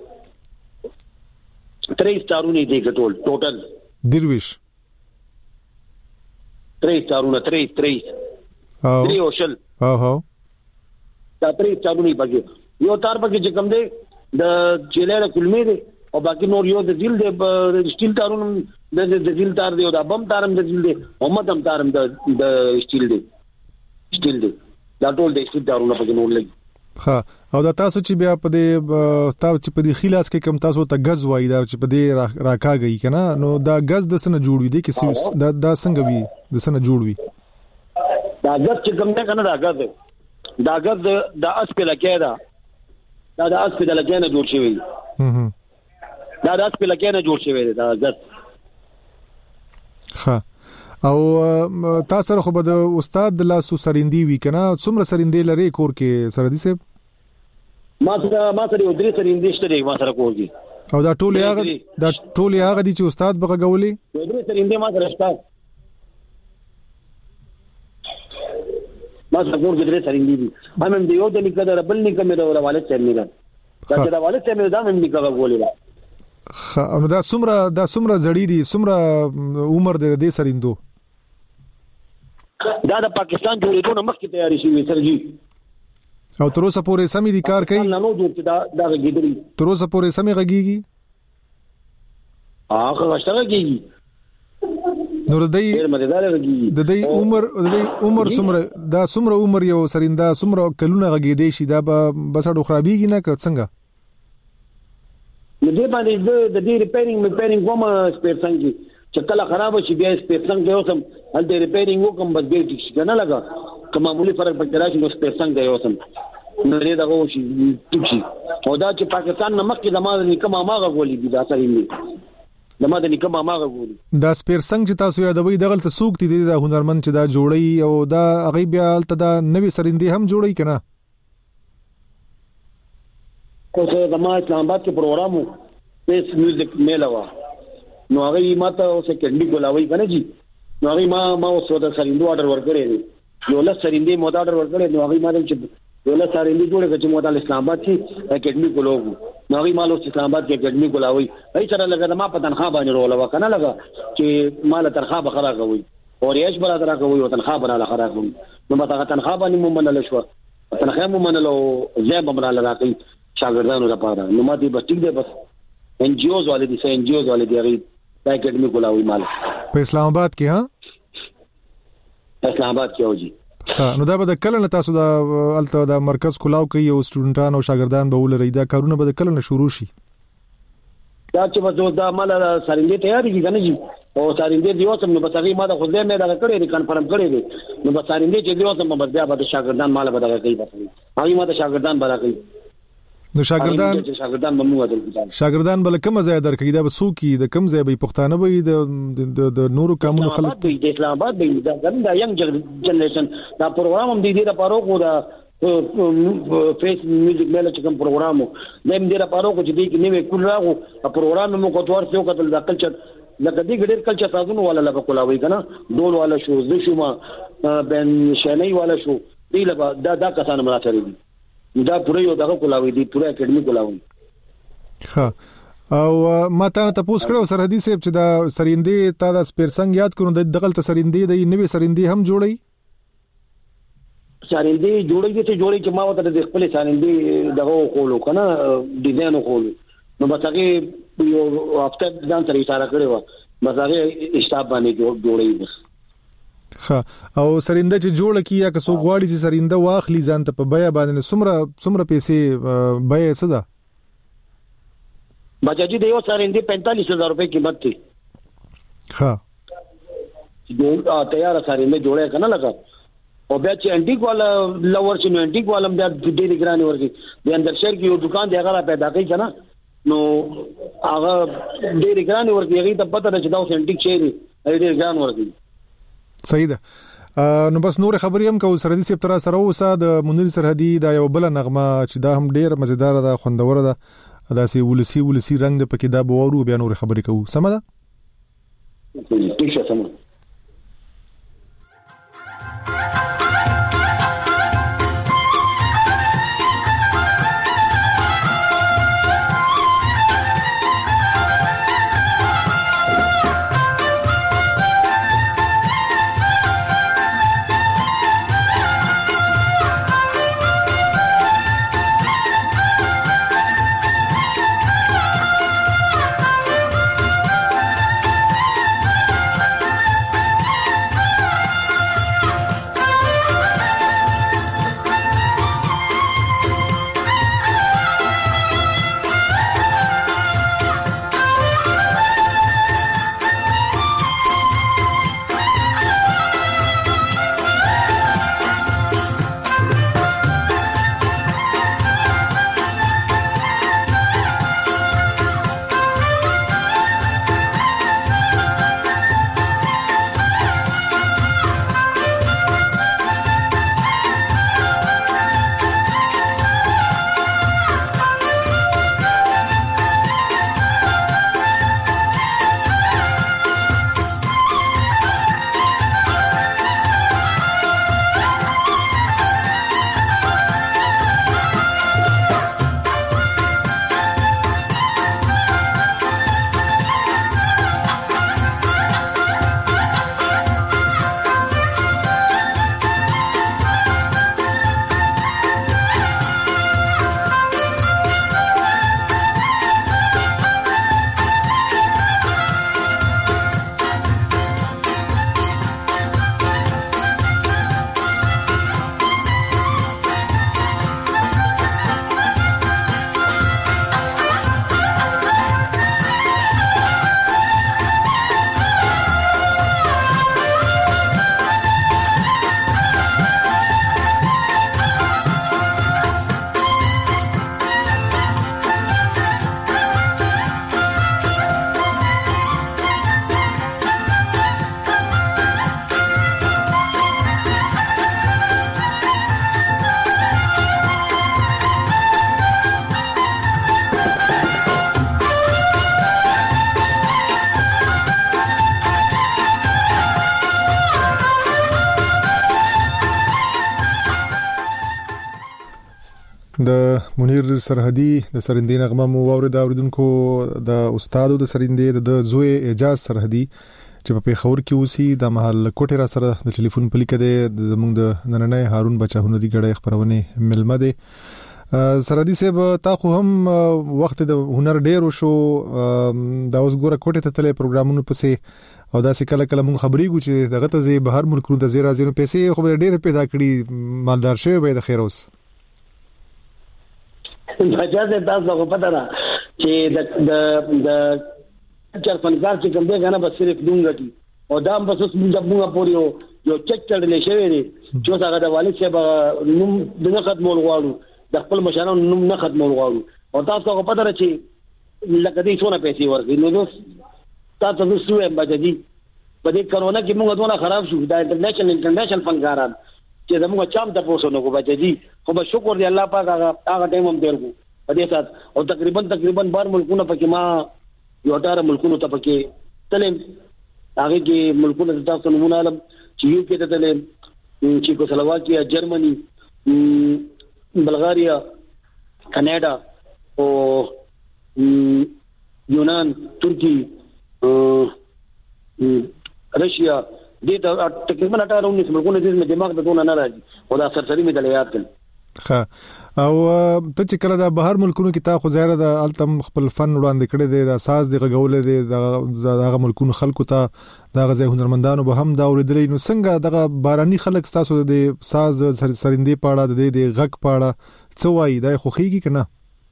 تریس تارونه دي ټول ټوټل درویش تریس تارونه تریس تریس او تریوشل او هو دا تریس تارونه پکې یو تار پکې چې کوم دی د چیلې کلمې دی او باقي نور یو د ذیل د سټیل تارونه د د ذیل تار دی او د بم تارم د ذیل دی او مدام تارم د د سټیل دی سټیل دی دا ټول د سټیل تارونه په نور لګي ها او دا تاسو چې بیا په دې تاسو چې په دې خلاص کې کم تاسو ته غز وای دا چې په دې راکاږي کنه نو دا غز د سن جوړوي دي کې دا دا څنګه وي د سن جوړوي دا غز چې کوم نه کنه دا غز دا غز د اس په لکه دا دا د اس په لکه نه جوړ شوی هم دا د اس په لکه نه جوړ شوی دا غز ها او تاسو خو به د استاد د لاسو سرندې وی کنه څومره سرندې لري کور کې سرندې صاحب ما سره ما سره یو درې سرندې شته ما سره کور کې او دا ټول هغه دا ټول هغه دي چې استاد بغولي یو درې سرندې ما سره شته ما سره کور کې درې سرندې دي هم دې یو د نیکه د بل نیکه مې د والد څخه نه دا چې د والد څخه مې دا هم نیکه غوولې خا نو دا څومره دا څومره زړی دي څومره عمر د دې سرندو دا د پاکستان جوړېدو نه مخکې تیاری شوی سرجی او تر اوسه پورې سمې دي کار کوي نه نو جوړ دا دا غېدري تر اوسه پورې سمې غږیږي هغه غشتګه کیږي نو د دې د دې عمر د دې عمر څومره دا څومره عمر یو سرنده څومره کلونه غږېدې شي دا بس اډو خرابېږي نه که څنګه نو دې باندې د دې ریپیرینګ میپیرینګ کوم سپیر څنګه چې کله خراب شي بیا سپیر څنګه یو سم هل دې ریپیرینګ وکم بس دې ټیک شي کنه لگا کوم معمولی فرق پکې راشي نو سپیر څنګه یو سم نو دې دا غو شي ټیک شي او دا چې پاکستان نه مخکې د مازه نکما ماغه غولي دي دا سړي نه د مازه نکما ماغه غولي دا سپیر څنګه چې تاسو یادوي دغه ته سوق دي د هنرمند چې دا جوړي او دا هغه بیا ته دا نوې سرندې هم جوړي کنه کوڅه د ما اسلام آباد کې پروګرامو پیس میوزیک میلاوا نو هغه ماته اوسه کډلی کولاوي کنه جی نو هغه ما ما اوسه د سرندو آرډر ورکړی دی یو له سرندې مو آرډر ورکړی نو هغه ما چې یو له سرندې جوړه چې مو د اسلام آباد کې کډلی کولوګو نو هغه مالو اسلام آباد کې کډلی کولاوي ای سره لګا ما په تنخواه باندې روله وکنه لګا چې مال تنخواه بخرا کوي او ریاش برادر راکوي او تنخواه براله راکوي نو ماته تنخواه باندې مو منل شو تنخواه مو منل او زه به براله راکوي شاګردانو لپاره نو ماته به ټیک دی بس ان جی اوز والے دي سه ان جی اوز والے دي غي دا اکیډمي کولاوي مال په اسلام آباد کې ها اسلام آباد کې اوجي ها نو دا به د کله تاسو دا الته دا مرکز کولاو کوي او سټوډنټان او شاګردان به ولري دا کارونه به د کله شروع شي دا چې بس دا مال سارندې تیاری دي کنه جی او سارندې دیو سم نو بس هغه ما د خو دې نه دا کړی دي کنفرم کړی دي نو بس سارندې چې دیو سم بس بیا به شاګردان مال به دا کوي بس هغه ما د شاګردان برا کوي نو شاګردان شاګردان بمو ودل شاګردان بل کوم ځای درکې دا بسو کی د کوم ځای به پښتانه به د د نورو کامونو خلک د اسلام آباد به دا دا ینګ جنریشن دا پروګرام هم دی دی لپاره کو دا فیس میوزیک میل چې کوم پروګرام نیم دی لپاره کو چې دی کې نیو کول راغو پروګرام مو کوټور څو کتل د کلچر لکه دی ګډیر کلچر تاسو والا لکه کولاوي کنه ډول والا شو د شوما بن شنی والا شو دی لپاره دا دا کسان مراتب دي دا پوره یو دغه کولاوي دي پوره اکیډمي کولاوي ها او ما ته تاسو کړو سرحدي سیب چې دا سریندې تا د سپیرسنګ یاد کړو د دغه ته سریندې د نوې سریندې هم جوړي سریندې جوړي دي چې جوړي چې ما وته د خپل سریندې دغه کولو کنه ډیزاین کولو نو بس هغه یو هفته ځان سره اشاره کړو بس هغه اشتاب باندې جوړي بس ها او سرینده چې جوړه کیه که سو غواړي چې سرینده واخلي ځان ته په بیا باندې سمره سمره پیسې بیا څه ده بچاجي د یو سرینده پینتالیس هزار روپے قیمت دی ها جوړ تیار سرینده جوړه کنه لگا او بیا چې انټیک والا لور چې انټیک والا بیا ډېری ګرانی ورکی د اندر شهر کې یو دکان دی هغه پیدا کوي کنه نو هغه ډېری ګرانی ورکی هغه ته پته ده چې دا انټیک شي دی ډېری ګران ورکی صحیح ده نو بس نور خبرې هم کو سرحدي سپ تر سره اوسه د منیر سرحدي دا یو بل نغمه چې دا هم ډیر مزیدار ده خوندور ده دا سی ولسی ولسی رنگ د پکې دا بوورو بیا نور خبرې کوو سم ده ٹھیک ہے سم د منیر سرحدي د سرندې نغمه مو واورید اوریدونکو د استادو د سرندې د زوی اعجاز سرحدي چې په پیښور کې اوسي د محل کوټه را سره د ټلیفون په لیکه دی زموږ د نننې هارون بچا هنري غړي خبرونه ملمه دی. سره دي سه تا خو هم وخت د هنر ډیر شو دا اوس ګوره کوټه ته تل پروګرامونو پسې او دا سې کله کله مونږ خبرې ګو چې دغه ته زی بهر ملکونو د زیرا زیرو پیسې خو ډېر پیدا کړي مالدار شوی به د خیر اوس بچا دې تاسو کو پته را چې د د د چر فنکار چې کوم دی غنه بس صرف دونګټي او دا هم بس موږ موږ پورې یو چک کړل شوی دی چې هغه د والد صاحب نوم د ختمول غواړو د خپل مشرانو نوم نه ختمول غواړو او تاسو کو پته را چې لکه دې څونه پیسې ورغی نو تاسو د سوې بچی په دې کرونا کې موږ دونه خراب شو دا انټرنیشنل انټرنیشنل فنکاران چې زموږ چام ته پوسو نو بچی خو به شکر دی الله پاک هغه هغه ټیم هم ډیر کو په دې سات او تقریبا تقریبا بار ملکونه پکې ما یو ډار ملکونو ته پکې تلم هغه کې ملکونه تاسو نمونه علم چې یو کې ته تلم چې کو سلواکیا جرمني بلغاریا کاناډا او یونان ترکی رشیا دې ته تقریبا اٹھارہ انیس ملکونه دې دماغ ته دونه نه راځي او دا سرسری می د یاد کړ. ښه او ته چې کله د بهر ملکونو کې تا خو ظاهر د التم خپل فن وړاندې کړی دی د ساز د غول دی د هغه ملکونو خلکو ته د غزه هنرمندانو به هم دا اوریدلې نو څنګه دغه باراني خلک تاسو د ساز سرندې پاړه د دې غک پاړه څه وایي دا خو خيږي کنه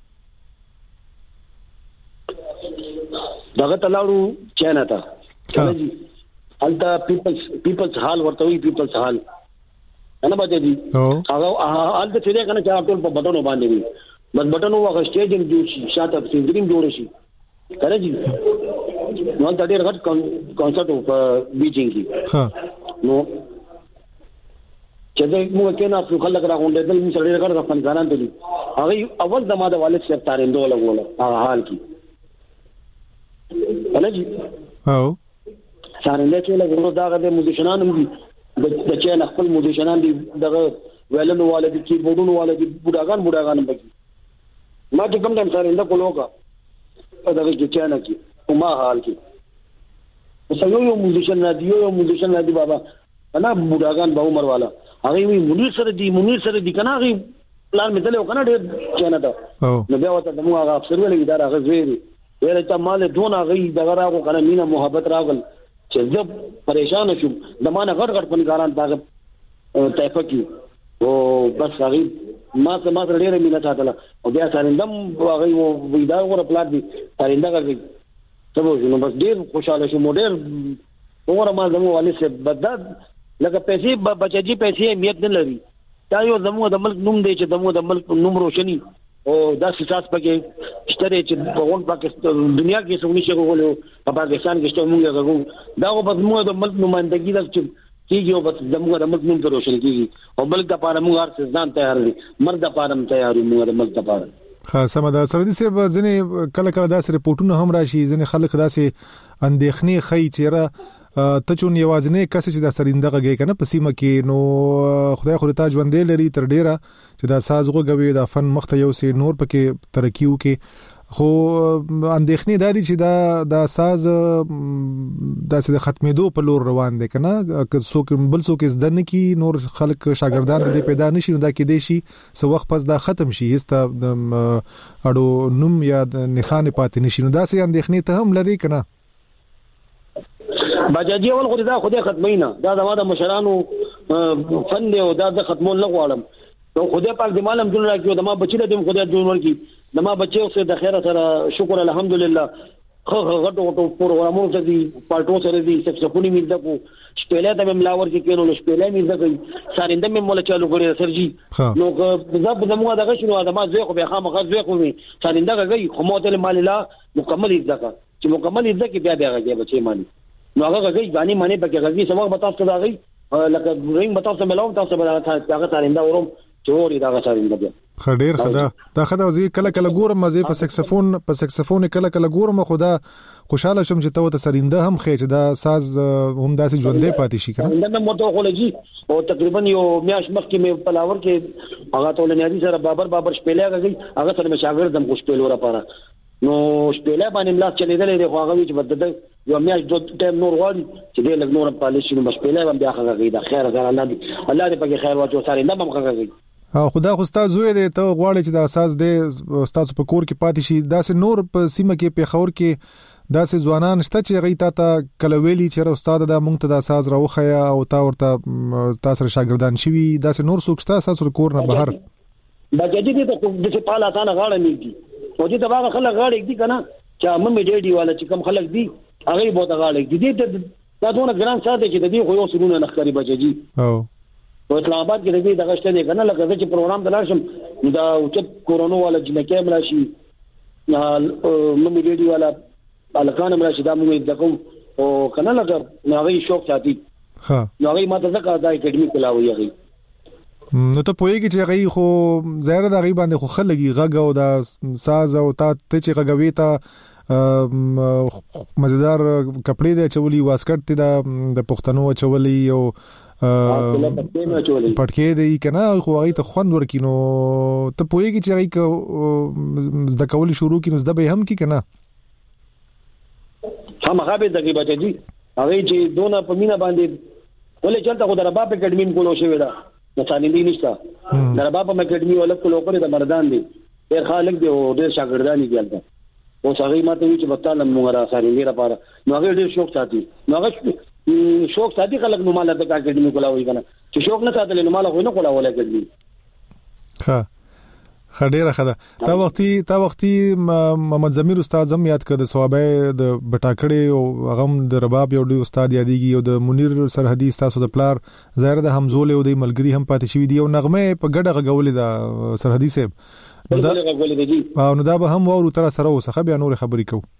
دغه تلاړو چینا ته چلجی التا پیپلز پیپلز هال ورته وی پیپلز هال انا باندې دي هغه حال ته چیرې کنه چې ټول په بټونو باندې وي بس بټونو هغه سټیج جوړ شي شاته سینګرینګ جوړ شي کړه جی نو دا ډېر غټ کانسرټ په بیجینګ کې ها نو چې دا موږ کې نه خپل خلک راغونډې دل موږ سره ډېر غټ فنکاران دي هغه اول د ماده والد صاحب تاریندو لګول هغه حال کې انا جی او سارنده چې له ورو داغه د موزیشنان هم دي د چې خپل موزیشنان دي دغه ویلنو والدي کی بورونو والدي بوډاګان بوډاګان بګي ما چې کوم ټیم سارنده کولوګه دغه کې چې نه کی او ما حال کې اوس یو یو موزیشن نه دی یو موزیشن نه دی بابا انا بوډاګان به عمر والا هغه وی منیر سره دی منیر سره دی کنه هغه پلان مې تل وکنه ډېر چې نه دا نو بیا وته دمو هغه افسر ویل اداره هغه زوی ویل ته مال دون هغه دغه راغو کنه مینه محبت راغل چې زه پریشان شوم د مانه غټ غټ فنکاران داغه طایفه کې او بس هغه ما څه ما سره ډېر مینه ساتله او بیا سارندم هغه وو دا غوړه پلاټ دي سارنده کوي ته وو نو بس ډېر خوشاله شوم ډېر وګوره ما زمو والي څه بدد لکه پیسې بچی پیسې اهمیت نه لري دا یو زمو د ملک نوم دی چې زمو د ملک نوم روشني او دا سیاست پکې شته چې په ون پاکستان دنیا کې څنګه شي کولو په پاکستان کې څه موږ غوږ دا په موږ د ملک نمائندګي د کیږي او په زموږ د ملک نوم روشن کیږي او بلک د پاره موږ هر ځان تیار دي مرد د پاره تیار موږ د ملک د پاره خاصه سمدا سره دي چې ځنه کله کله داسې رپورټونه هم راشي ځنه خلک داسې اندېخنې خي چیرې ته چون یوازنه کس چې د سرینده غږی کنه په سیمه کې نو خدای خو ته ژوندې لري تر ډیره چې دا ساز غوږوي دا فن مخته یو سي نور پکې ترکیو کې خو اندېخنې دادی چې دا دا ساز د ختمېدو په لور روان دي کنه که څوک بل څوک زدن کې نور خلک شاګردان دې پیدا نشي نو دا کې دي شي سو وخت پس دا ختم شي هسته اړو نوم یا نخانه پاتې نشي نو دا سي اندېخنې ته هم لري کنه بجاجي اول خو دا خدای ختمینا دا د واده مشرانو فن دی او دا د ختمون نه غواړم نو خدای پاک دې مالم جوړ راکړي د ما بچی له دې خدای جوړ ورکړي د ما بچي اوسه د خیره سره شکر الحمدلله خو غټو غټو پروګرامونو ته دي پالټو سره دي سکسفونی مې دغه شپېلې ته مې ملاور کې کینو شپېلې مې دغه سارنده مې مولا چالو غړي سرجي نو زب زموږ دغه شنو د ما زوی خو به خامخ زوی خو مې سارنده غي خو مو ته مال لا مکمل ځکه چې مکمل ځکه بیا بیا غي بچي مانی نو هغه غږی غاني معنی پکې غږی سبا بتاو ته راغی لکه رنګ بتاو ته ملاو تاسو به هغه سارنده ورم چوري دا سارنده بیا خډیر خدا دا خدا وزي کله کله ګورم مزه په سکسفون په سکسفون کله کله ګورم خدا خوشاله شم چې ته سارنده هم خېچ دا ساز هم داسې ژوندې پاتې شي کنه دا مو ته خلګي او تقریبا یو میاش مخ کې مې پلاور کې هغه ټول نیادي سره بابر بابر شپېلې غږی هغه سره مې شاګرد دم خوش پېلو را پاره نو شپېلې باندې ملاس چلیدلې د خواغوي چې بدده یو میاش دوه ټیم نور وړي چې د لګ نور په لشي نو شپېلې باندې بیا هغه دا خیر غره الله دې الله دې پکې خیر واچو ساري نه مم هغه او خدا خو استاد زوی دی ته غواړي چې د اساس د استاد په کور کې پاتې شي داسې نور په سیمه کې په خور کې داسې ځوانان شته چې غي تا ته کلوېلی چې استاد د مونږ ته د اساس راوخیا او تا ورته تاسو شاګردان شوي داسې نور څوک شته اساس کور نه بهر بچی دې ته د څه پاله تانه غاړه نیږي او دې ته هغه خلک غاړه دي کنه چې ممې ډېډي والا چې کم خلک دي هغه به ته غاړه دي دې دا دونه ګران ساده چې د دې خو یو سرونه نخري بچي او په اسلام آباد کې دې دغه شته کنه لکه چې پروګرام دلاشم دا او کورونا والا جنکه ملاشي ممې ډېډي والا الکان ملاشي دا موږ دغه او کنه لکه ناغي شوق ساتي ها ناغي ماته ځکه دا اکیډمي کلاوي هغه نو ته پوهیږي چې غي خو ظاهر د غي باندې خو خلګي غږ او د ساز او تا ته چې غږوي تا مزیدار کپڑے د چولي واسکټ ته د پښتنو چولي او پټکې دی کنه خو غي ته خوند ورکینو ته پوهیږي چې غي د کول شروع کینو زده به هم کی کنه هم هغه به دغه بچی هغه چې دونه په مینا باندې ولې چلته خو در باب اکیډمي کولو شوی دا مثالي دی نشته در باب اکیډمي ولا کولو کړی د مردان دی ډیر خالق دی او ډیر شاګردانی دی البته او هغه ماته چې بتاله موږ را ساري لري لپاره نو هغه ډیر شوق ساتي نو هغه شوق ساتي خلک نو مال د اکیډمي کولا وي کنه چې شوق نه ساتل نو مال خو نه کولا ولا اکیډمي ها خډيره خدا تا وختي تا وختي محمد زمیر استاد زم یاد کړ د ثوابه د بټاکړې او غم د رباب یو د استاد یادېږي او د منیر سرحدي تاسو د پلار ظاهر د حمزول او د ملګری هم پاتې شوی دی او نغمه په ګډه غولې د سرحدي صاحب نو دا نو دا به هم ورو تر سره وسخه بیا نور خبرې کو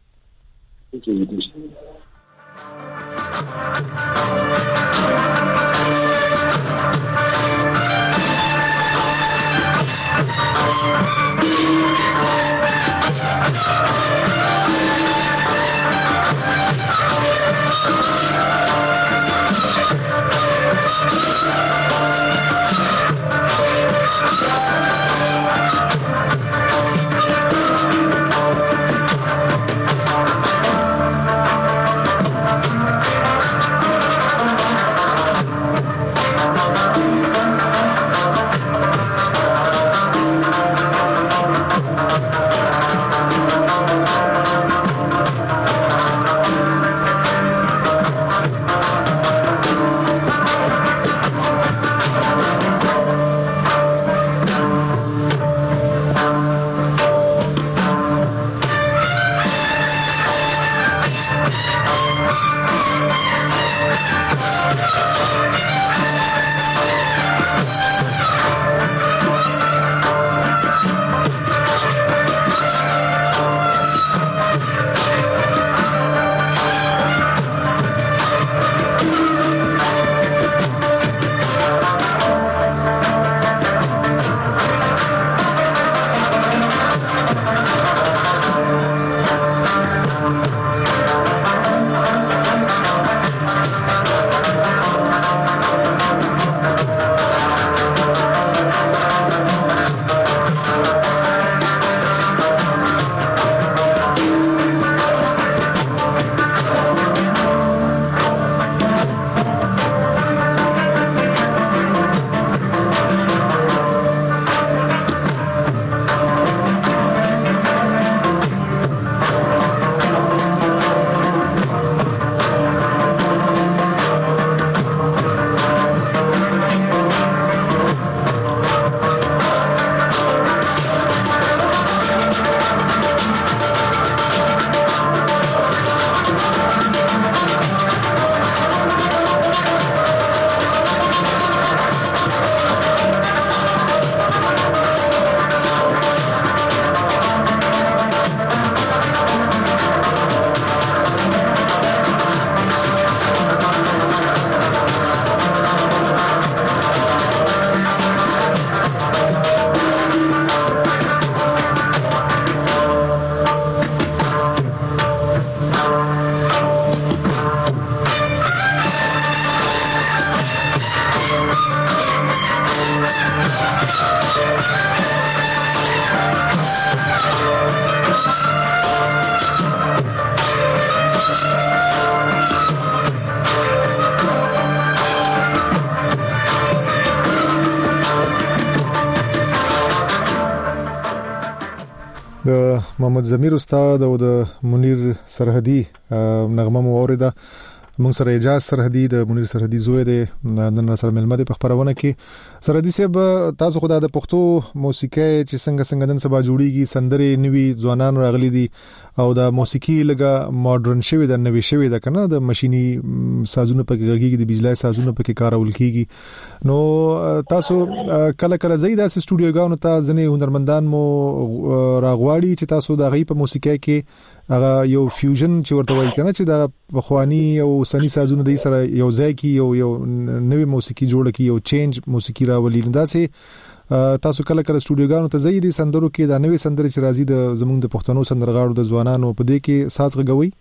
د محمد ضمیر استاد او د منیر سرحدي نغمه مو اوریدا. موږ سره اجازه سرحدي د منیر سرحدي زوی دی نن سره ملمه په خبرونه کې. سرحدي صاحب تاسو خدای د پښتو موسیقي چې څنګه څنګه نن سبا جوړیږي سندرې نوي ځوانان راغلي دي او د موسیقي لګه ماډرن شوی د نوي شوی د کنه د ماشيني سازونه په کېږي د بجلی سازونه په کې کارول کېږي. نو تاسو کله کله زیاده سټوډیوګانو ته ځنې هنرمندان مو راغواړي چې تاسو د غي په موسیقي کې هغه یو فیوژن چې ورته وایي کنه چې د بخوانی او سنی سازونه د سره یو ځای کې یو یو نوې موسیقي جوړه کی یو چینج موسیقي راولي. نو داسې تاسو کله کله سټوډیوګانو ته زیدي سندرو کې د نوې سندرې چې راځي د زمونږ د پښتنو سندرغاړو د ځوانانو په دې کې ساز غوي.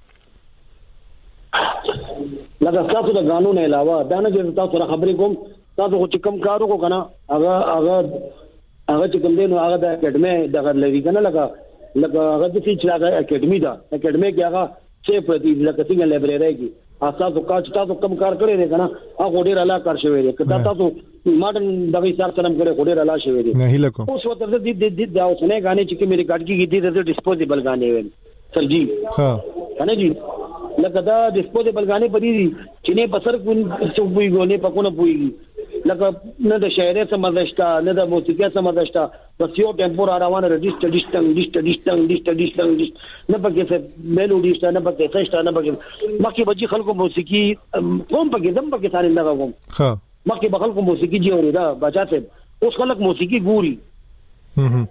لکه تاسو د غانو نه علاوه دا نه چې تاسو سره خبرې کوم تاسو چې کم کارو کو کنه هغه هغه هغه چې کوم دی نو هغه د اکیډمي د غر لري کنه لکه لکه هغه د چې هغه اکیډمي دا اکیډمي کې هغه چې پرتی لکه څنګه لایبرری کې تاسو کا چې تاسو کم کار کړی دی کنه هغه ډیر اعلی کار شوی دی کله تاسو ماډرن دغه حساب سره کړی ډیر اعلی شوی دی. نه هیله کوم اوس وته د دې د اوسنه غانې چې مې ریکارډ کیږي د ډیسپوزیبل غانې وین سر جی ها کنه جی لکه دا ډیسپوزیبل غانې پدې چې نه بسر کو څو پوي غونې پکونه پوي لکه نه د شاعري سمدشتا نه د موسیقي سمدشتا بس یو ټیمپو را روانه رډیست ډیسټنګ ډیسټ ډیسټنګ ډیسټ ډیسټنګ نه پکې څه میلودي شته نه پکې څه شته نه پکې مکه بچي خلکو موسیقي کوم پکې دم پکې ثاني نه کوم ها مکه به خلکو موسیقي جوړ دا بچاته اوس خلک موسیقي ګوري هم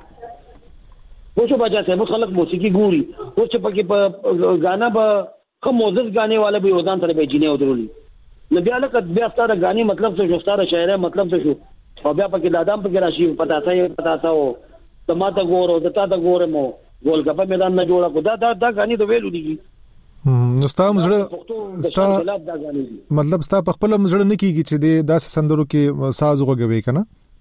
اوس بچاته اوس خلک موسیقي ګوري اوس چې پکې په غانا به کوم موزز غانې والا به وزن سره به جنې ودرولي نو بیا لکه بیا ستاره غاني مطلب څه شو ستاره شاعري مطلب څه شو او بیا پکې دادام پکې راشي پتا څه پتا څه او تماته ګورو دتا تا ګورمو ګولګپا میدان نه جوړه کو دا دا دا غاني د ویلو دي نو ستا مزړه ستا مطلب ستا په خپل مزړه نه کیږي چې د داس سندرو کې ساز وګوي کنه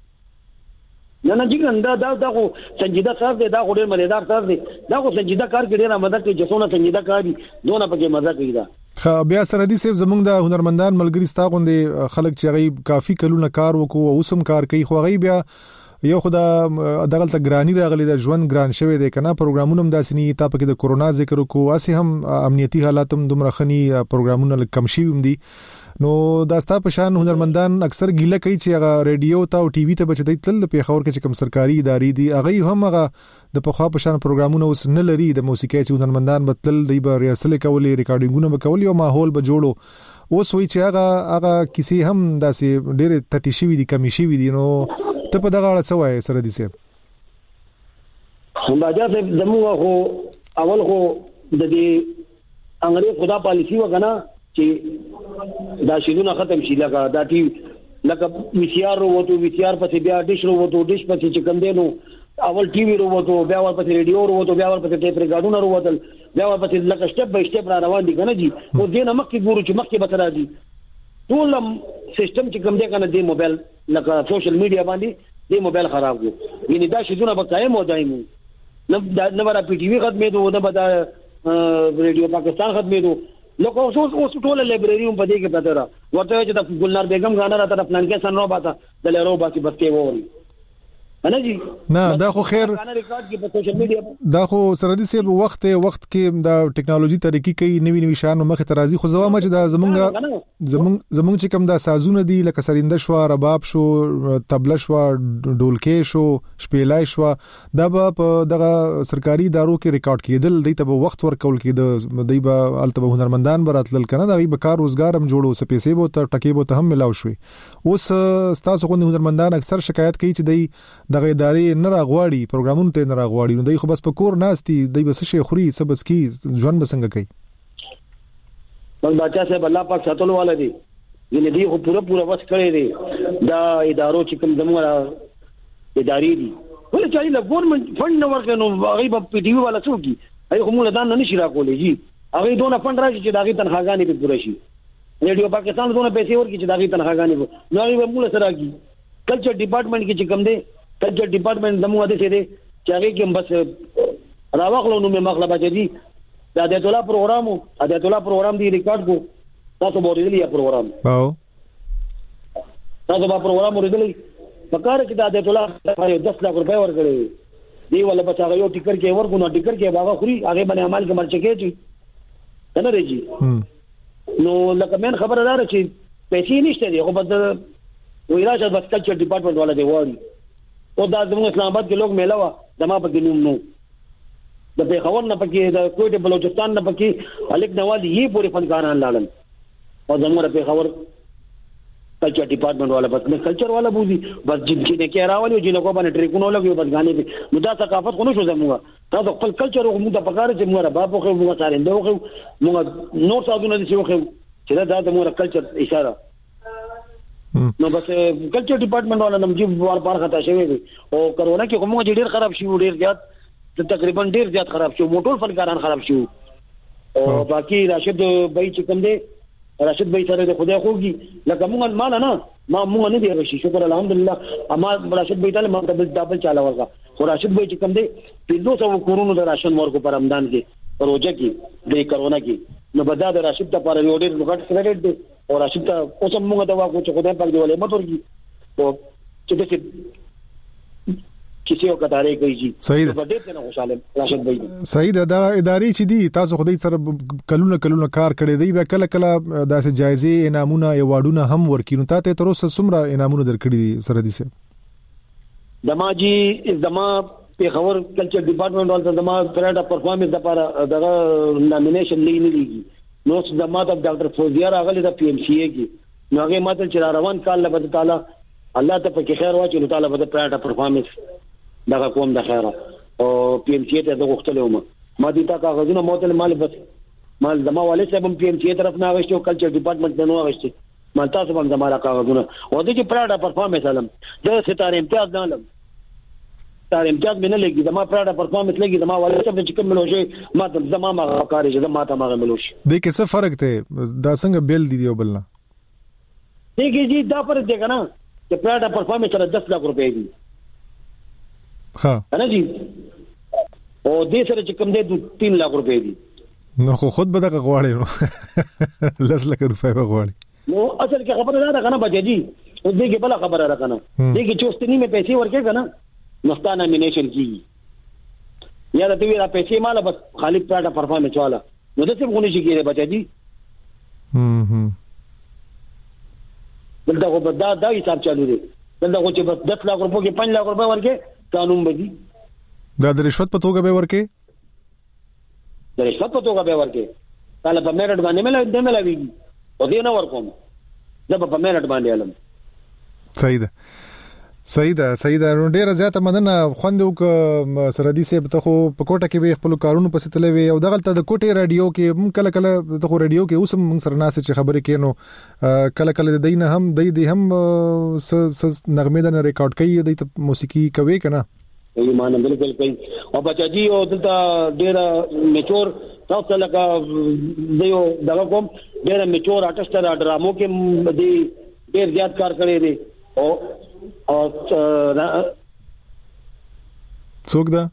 نه نه جګن دا دا دا سنجیده کار دی دا ډېر مزیدار کار دی دا خو سنجیده کار کې ډېر مزه کوي جسونه سنجیده کار دي دونه پکې مزه کوي دا. خا بیا سرحدي صاحب زمونږ د هنرمندان ملګری ستا غوندې خلک چې غي کافي کلونه کار وکړو او سم کار کوي خو غي بیا یو خدا دغه ته ګرانی راغلي د ژوند ګران شوی دی کنه پروګرامونه هم داسني تا پکې د کورونا ذکر کو اسی هم امنیتي حالات هم دومره خني پروګرامونه کم شي هم دي. نو داستا پشان هنرمندان اکثر ګیله کوي چې هغه ریډیو ته او ټي وي ته بچی تل په خبر کې کوم سرکاري ادارې دي هغه هم هغه د پخوا پشان پروګرامونه اوس نه لري د موسیقي چې هنرمندان بتل دی به ریاسل کوي ریکارډینګونه به کوي او ماحول به جوړو اوس وی چې هغه هغه کسی هم داسې ډېر تتی شوی دي کمی شوی دي. نو ته په دغه اړه څه وایې سره دي صاحب؟ باجا صاحب زموږ خو اول خو د دې انګریز خدا پالیسی وکنه چې دا شیدونه ختم شي لکه دا ټي لکه وی سی آر وروته وی سی آر پسې بیا ډیش وروته ډیش پسې چې کوم دینو اول ټي وی وروته بیا ور پسې ریډیو وروته بیا ور پسې ټیپ ریکارډونه وروته بیا ور پسې لکه سټپ بای سټپ را روان دي کنه جی او دینه مخکې ګورو چې مخکې به تر راځي ټول سیستم چې کوم دی کنه دی موبایل لکه سوشل میډیا باندې دی موبایل خراب دی یعنی دا شیدونه به قائم و دایمو نه نه ورا پی ټي وی خدمت وو نه بدا ریډیو پاکستان خدمت لکه اوس اوس ټول لایبرری هم پدې کې پته را ورته چې د ګلنار بیگم غانا را طرف نن کې سن رو باته د لرو باقي بسته ووري انا جی نه دا خو خیر دا خو سرحدي صاحب وخت وخت کې دا ټیکنالوژي طریقې کوي نوی نوی شان مخ ته راځي خو زما چې دا زمونږ زمونږ زمونږ چې کوم دا سازونه دي لکه سرینده شو رباب شو طبله شو ډولکې شو شپېلای شو دا په دغه سرکاري ادارو کې ریکارډ کېدل دی ته وخت ورکول کېد دی به الته هنرمندان براتل کنه دا به کار روزګار هم جوړو سپېسې بو ته ټکی بو ته هم ملاو شوي. اوس تاسو خو هنرمندان اکثر شکایت کوي چې دی دغه ادارې نه راغواړي پروګرامونه ته نه راغواړي نو دوی خو بس په کور ناستي دوی بس شي خوري سبس کی ژوند بسنګ کوي. بل بچا صاحب الله پاک ساتلو والا دي ینه دی خو پورا پورا وس کړی دي دا ادارو چې کوم زموږه ادارې دي ولې چې له ګورنمنت فند نه ورکړي نو هغه په پی ټي وی والا څوک دي هغه موږ له دان نه نشي راکولې جی هغه دونه فند راشي چې داغي تنخواګانې به پوره شي ریډیو پاکستان دونه پیسې ورکړي چې داغي تنخواګانې نو هغه موږ سره کی کلچر ډپارټمنټ کې چې کوم دی کلچر ډپارټمنټ زموږ د څه دی چې هغه کې بس راوخلو نو مې مخله بچی د حضرت الله پروګرام حضرت الله پروګرام دی ریکارډ کو تاسو مورې دی پروګرام او تاسو په پروګرام مورې دی په کار کې د حضرت الله دس لک روپے ورکړي دی ولا بس هغه یو ټیکر کې ورغو نو ټیکر کې باغ خوري هغه باندې عمل کې مرچ کېږي کنه رېجی نو لکه مین خبره دار چې پیسې نشته دی خو بس وی راځه بس کلچر ډپارټمنټ والا دی وایي او دا زموږ اسلام آباد کې لوګ میلا وا دما په ګنوم نو د پیښور نه پکې د کوټه بلوچستان نه پکې الک نوالي یې پورې فنکاران لاړل او زموږ پیښور کلچر ډپارټمنټ والا بس نه کلچر والا بوزي بس جن کې نه کې راولي جن کو باندې ټریکونو لګي بس غانې نو دا ثقافت خو نه شو زموږ دا خپل کلچر او موږ د پکاره چې موږ باب خو موږ سره نده خو موږ نور ساده دي چې خو چې دا د موږ کلچر اشاره نو بس کلچر ډپارټمنټ والا نم جی بار بار خطا شوی دی او کرونا کې کومه ډیر خراب شي ډیر زیات تقریبا ډیر زیات خراب شو موټر فنکاران خراب شو او باقي راشد بای چې کوم دی راشد بای سره د خدای خوږي لکه موږ مال نه ما موږ نه دی رشي شکر الحمدلله اما راشد بای تعالی ما ډبل ډبل چاله ورغه خو راشد بای چې کوم دی پنځه سوه کورونو د راشن ورکو پر رمضان کې روزه کې د کرونا کې نو بدا د راشد ته پر یو ډیر لوګټ کریډټ دی او راشد ته اوس موږ دا واکو چې خدای پاک دی ولې متورږي او چې د کسی او کتارې کوي جی صحیح ده ډېر نه خوشاله راشد بھائی صحیح ده دا ادارې چې دي تاسو خدای سره کلونه کلونه کار کړی دی به کله کله داسې جایزې انعامونه ایوارډونه هم ورکینو تاسو تر اوسه څومره انعامونه درکړي دي سره دي سه دما جی دما په خبر کلچر ډپارټمنټ ولته دما پرډا پرفارمنس د لپاره دغه نامینیشن لیږي لیږي نو دما د ډاکټر فوزیار اغلی د پی ام سی ای کې نو هغه ماته چې روان کال له بده تعالی الله ته پکې خیر واچي نو تعالی بده پرډا پرفارمنس دغه کوم د خیره او پی ام سی ته د غختلو ما دي تا کاغذونه موتل مال بس مال دما والے صاحب پی ام سی طرف نه غشتو کلچر ډپارټمنټ نه غشتي مال تاسو باندې زماره کاغذونه او د چې پراډا پرفارمنس علم د ستاره امتیاز نه علم ستاره امتیاز مینه لګي زما پراډا پرفارمنس لګي زما والے صاحب چې کوم ملوشي ما ته زما ما کاری چې زما ته ما ملوشي د کې څه فرق ته دا څنګه بیل دي دی بلنه دیږي جی دا فرق دی کنه چې پراډا پرفارمنس سره دس لک روپے دي ها انا جی او دې سره چې کوم دې تین لک روپے دي نو خو خود به دغه غواړي نو لس لک روپے به غواړي نو اصل کې خبره ده کنه بچی جی او دې کې بل خبره ده کنه دې کې چوستنی مې پیسې ورکې کنه نستانه نامینیشن کیږي یا د دې را پیسې مال بس خالد پراټا پرفارمنس والا نو د څه غونې شي کېږي بچی جی هم هم دلته خو دا دا حساب چالو دی دلته خو چې بس دس لک روپو کې پنځه لک روپے ورکې قانون بدی دا د رشوت په توګه به ورکې د رشوت په توګه به ورکې کله په میرټ باندې مله د ملويږي او دې نه ورکوم زه په میرټ باندې علم صحیح ده صحیح ده صحیح ده ډیره زیاته مننه خوندو ک سردي سه په خو په کوټه کې به خپل کارونو پسې تلوي او دغه ته د کوټه رادیو کې کله کله د خو رادیو کې اوس موږ سره ناس چې خبرې کینو کله کله د دین هم د دې هم س نغمه د ریکارډ کوي د موسیقي کوي کنه ایمان بالکل کوي او بچا جی او دلته ډیره میچور تاسو لکه دیو دغه کوم ډیره میچور آرټیست را ډرامو کې دی ډیر زیات کار کړی دی او او څوک دا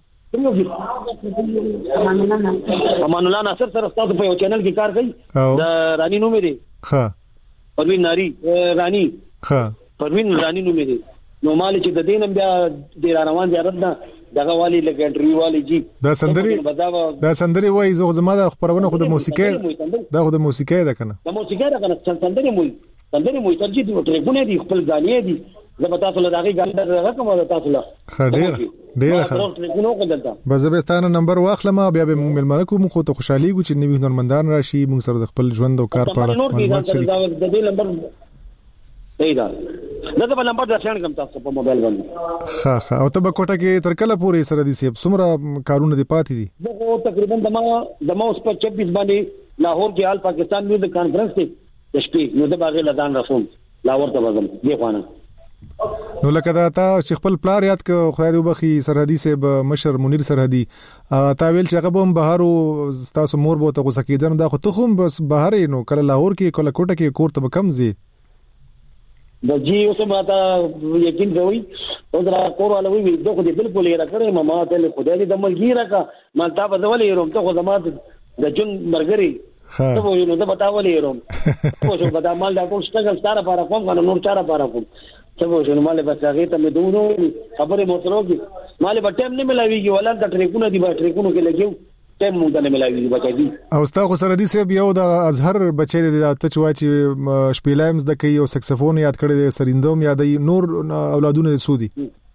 امان الله ناصر سره تاسو په یو چینل کې کار کوي د رانی نومې دی ها پروین ناری رانی ها پروین رانی نومې دی نو مال چې د دینم بیا د روان زیارت نه دغه والی لګنټری والی جی دا سندري دا سندري وای زو زما د خبرونه خو د موسیقي دا خو د موسیقي ده کنه د موسیقي ده کنه سندري مو سندري مو ترجیح دی ټریفونه دي خپل غانې دي زه تاسو له دغه غان درغه کوم تاسو له ډیر ډیر بس زبستانه نمبر واخلم بیا به موږ ملمنکو مخ ته خوشحالي ګو چې نوی هنرمندان راشي موږ سره د خپل ژوند او کار په اړه معلومات شریک د دې نمبر صحیح ده دغه په نمبر درشن کوم تاسو په موبایل باندې ها ها او ته په کوټه کې تر کله پورې سره دي سیب څومره کارونه دي پاتې دي دغه تقریبا دما دما اوس په چوبیس باندې لاهور کې حال پاکستان میوزیک کانفرنس کې د شپې نو د باغې لدان رسوم لاهور ته وزم دی خوانه نو لکه دا تا چې خپل پلار یاد ک خدای دې وبخي سرحدي سیب مشر منیر سرحدي تا ویل چې هغه بم بهارو تاسو مور بو ته غوسه کیدنه دا خو ته هم بس بهر نو کله لاهور کې کله کوټه کې کور ته کم زی د جی اوس ماته یقین کوي او دا کور والا وی دغه دې بالکل یې راکړې ما ته له خدای دې د ملګری راکا ما تا په ولې روم ته خو زما د جون مرګري ته وې نو دا بتاولې روم خو څه بتا مال دا ټول ستګل ستاره پاره کوم کنه نور چاره پاره کوم څه وشو مالې بس هغه ته مې دوه خبره مو سره وکي مالې په ټایم نه ملاويږي ولا د ټریکونو دی په ټریکونو کې لګیو ټایم مونږ نه ملاويږي بچا دي او ستا خو سره دي سه یو د ازهر بچی دی ته چوا چې شپیلایم د کوي او سکسفون یاد کړی دی سریندوم یادې نور اولادونه سودي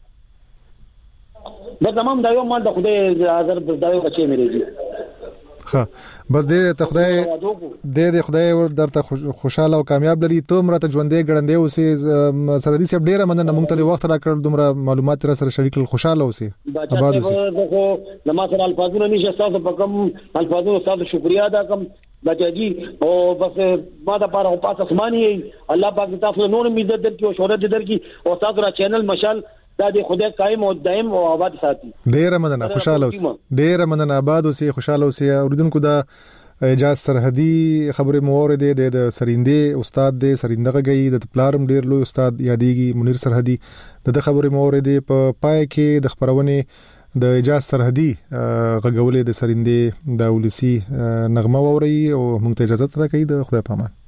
دا تمام دا یو مال د خدای ازهر دا یو بچی مې دی ها بس دې ته خدای دې دې خدای درته خوشاله او کامیاب لري ته مرته ژوندې ګړندې اوسې سره دې سب ډیره مننه مونږ ته وخت راکړ دومره معلومات تر سره شریک خوشاله اوسې آباد اوسې دغه نما سره الفاظونه نشه تاسو په کوم الفاظونو تاسو شکریا ادا کوم بچاجي او بس ما دا پاره په اسماني الله پاک تاسو نور عزت درکې او شهرت درکې او تاسو را چینل مشال دا د خدای قائم او دائم او آباد ساتي ډیر مننه خوشاله اوسئ ډیر مننه آباد اوسئ خوشاله اوسئ اوریدونکو دا اجازه سرحدي خبره مورد دی د سریندې استاد دی سریندغه گئی د پلارم ډیر لوی استاد یادېږي منیر سرحدي د خبره مورد په پای کې د خبرونه د اجازه سرحدي غږولې د سریندې د ولسی نغمه ووري او موږ ته اجازه راکړي د خدای پامان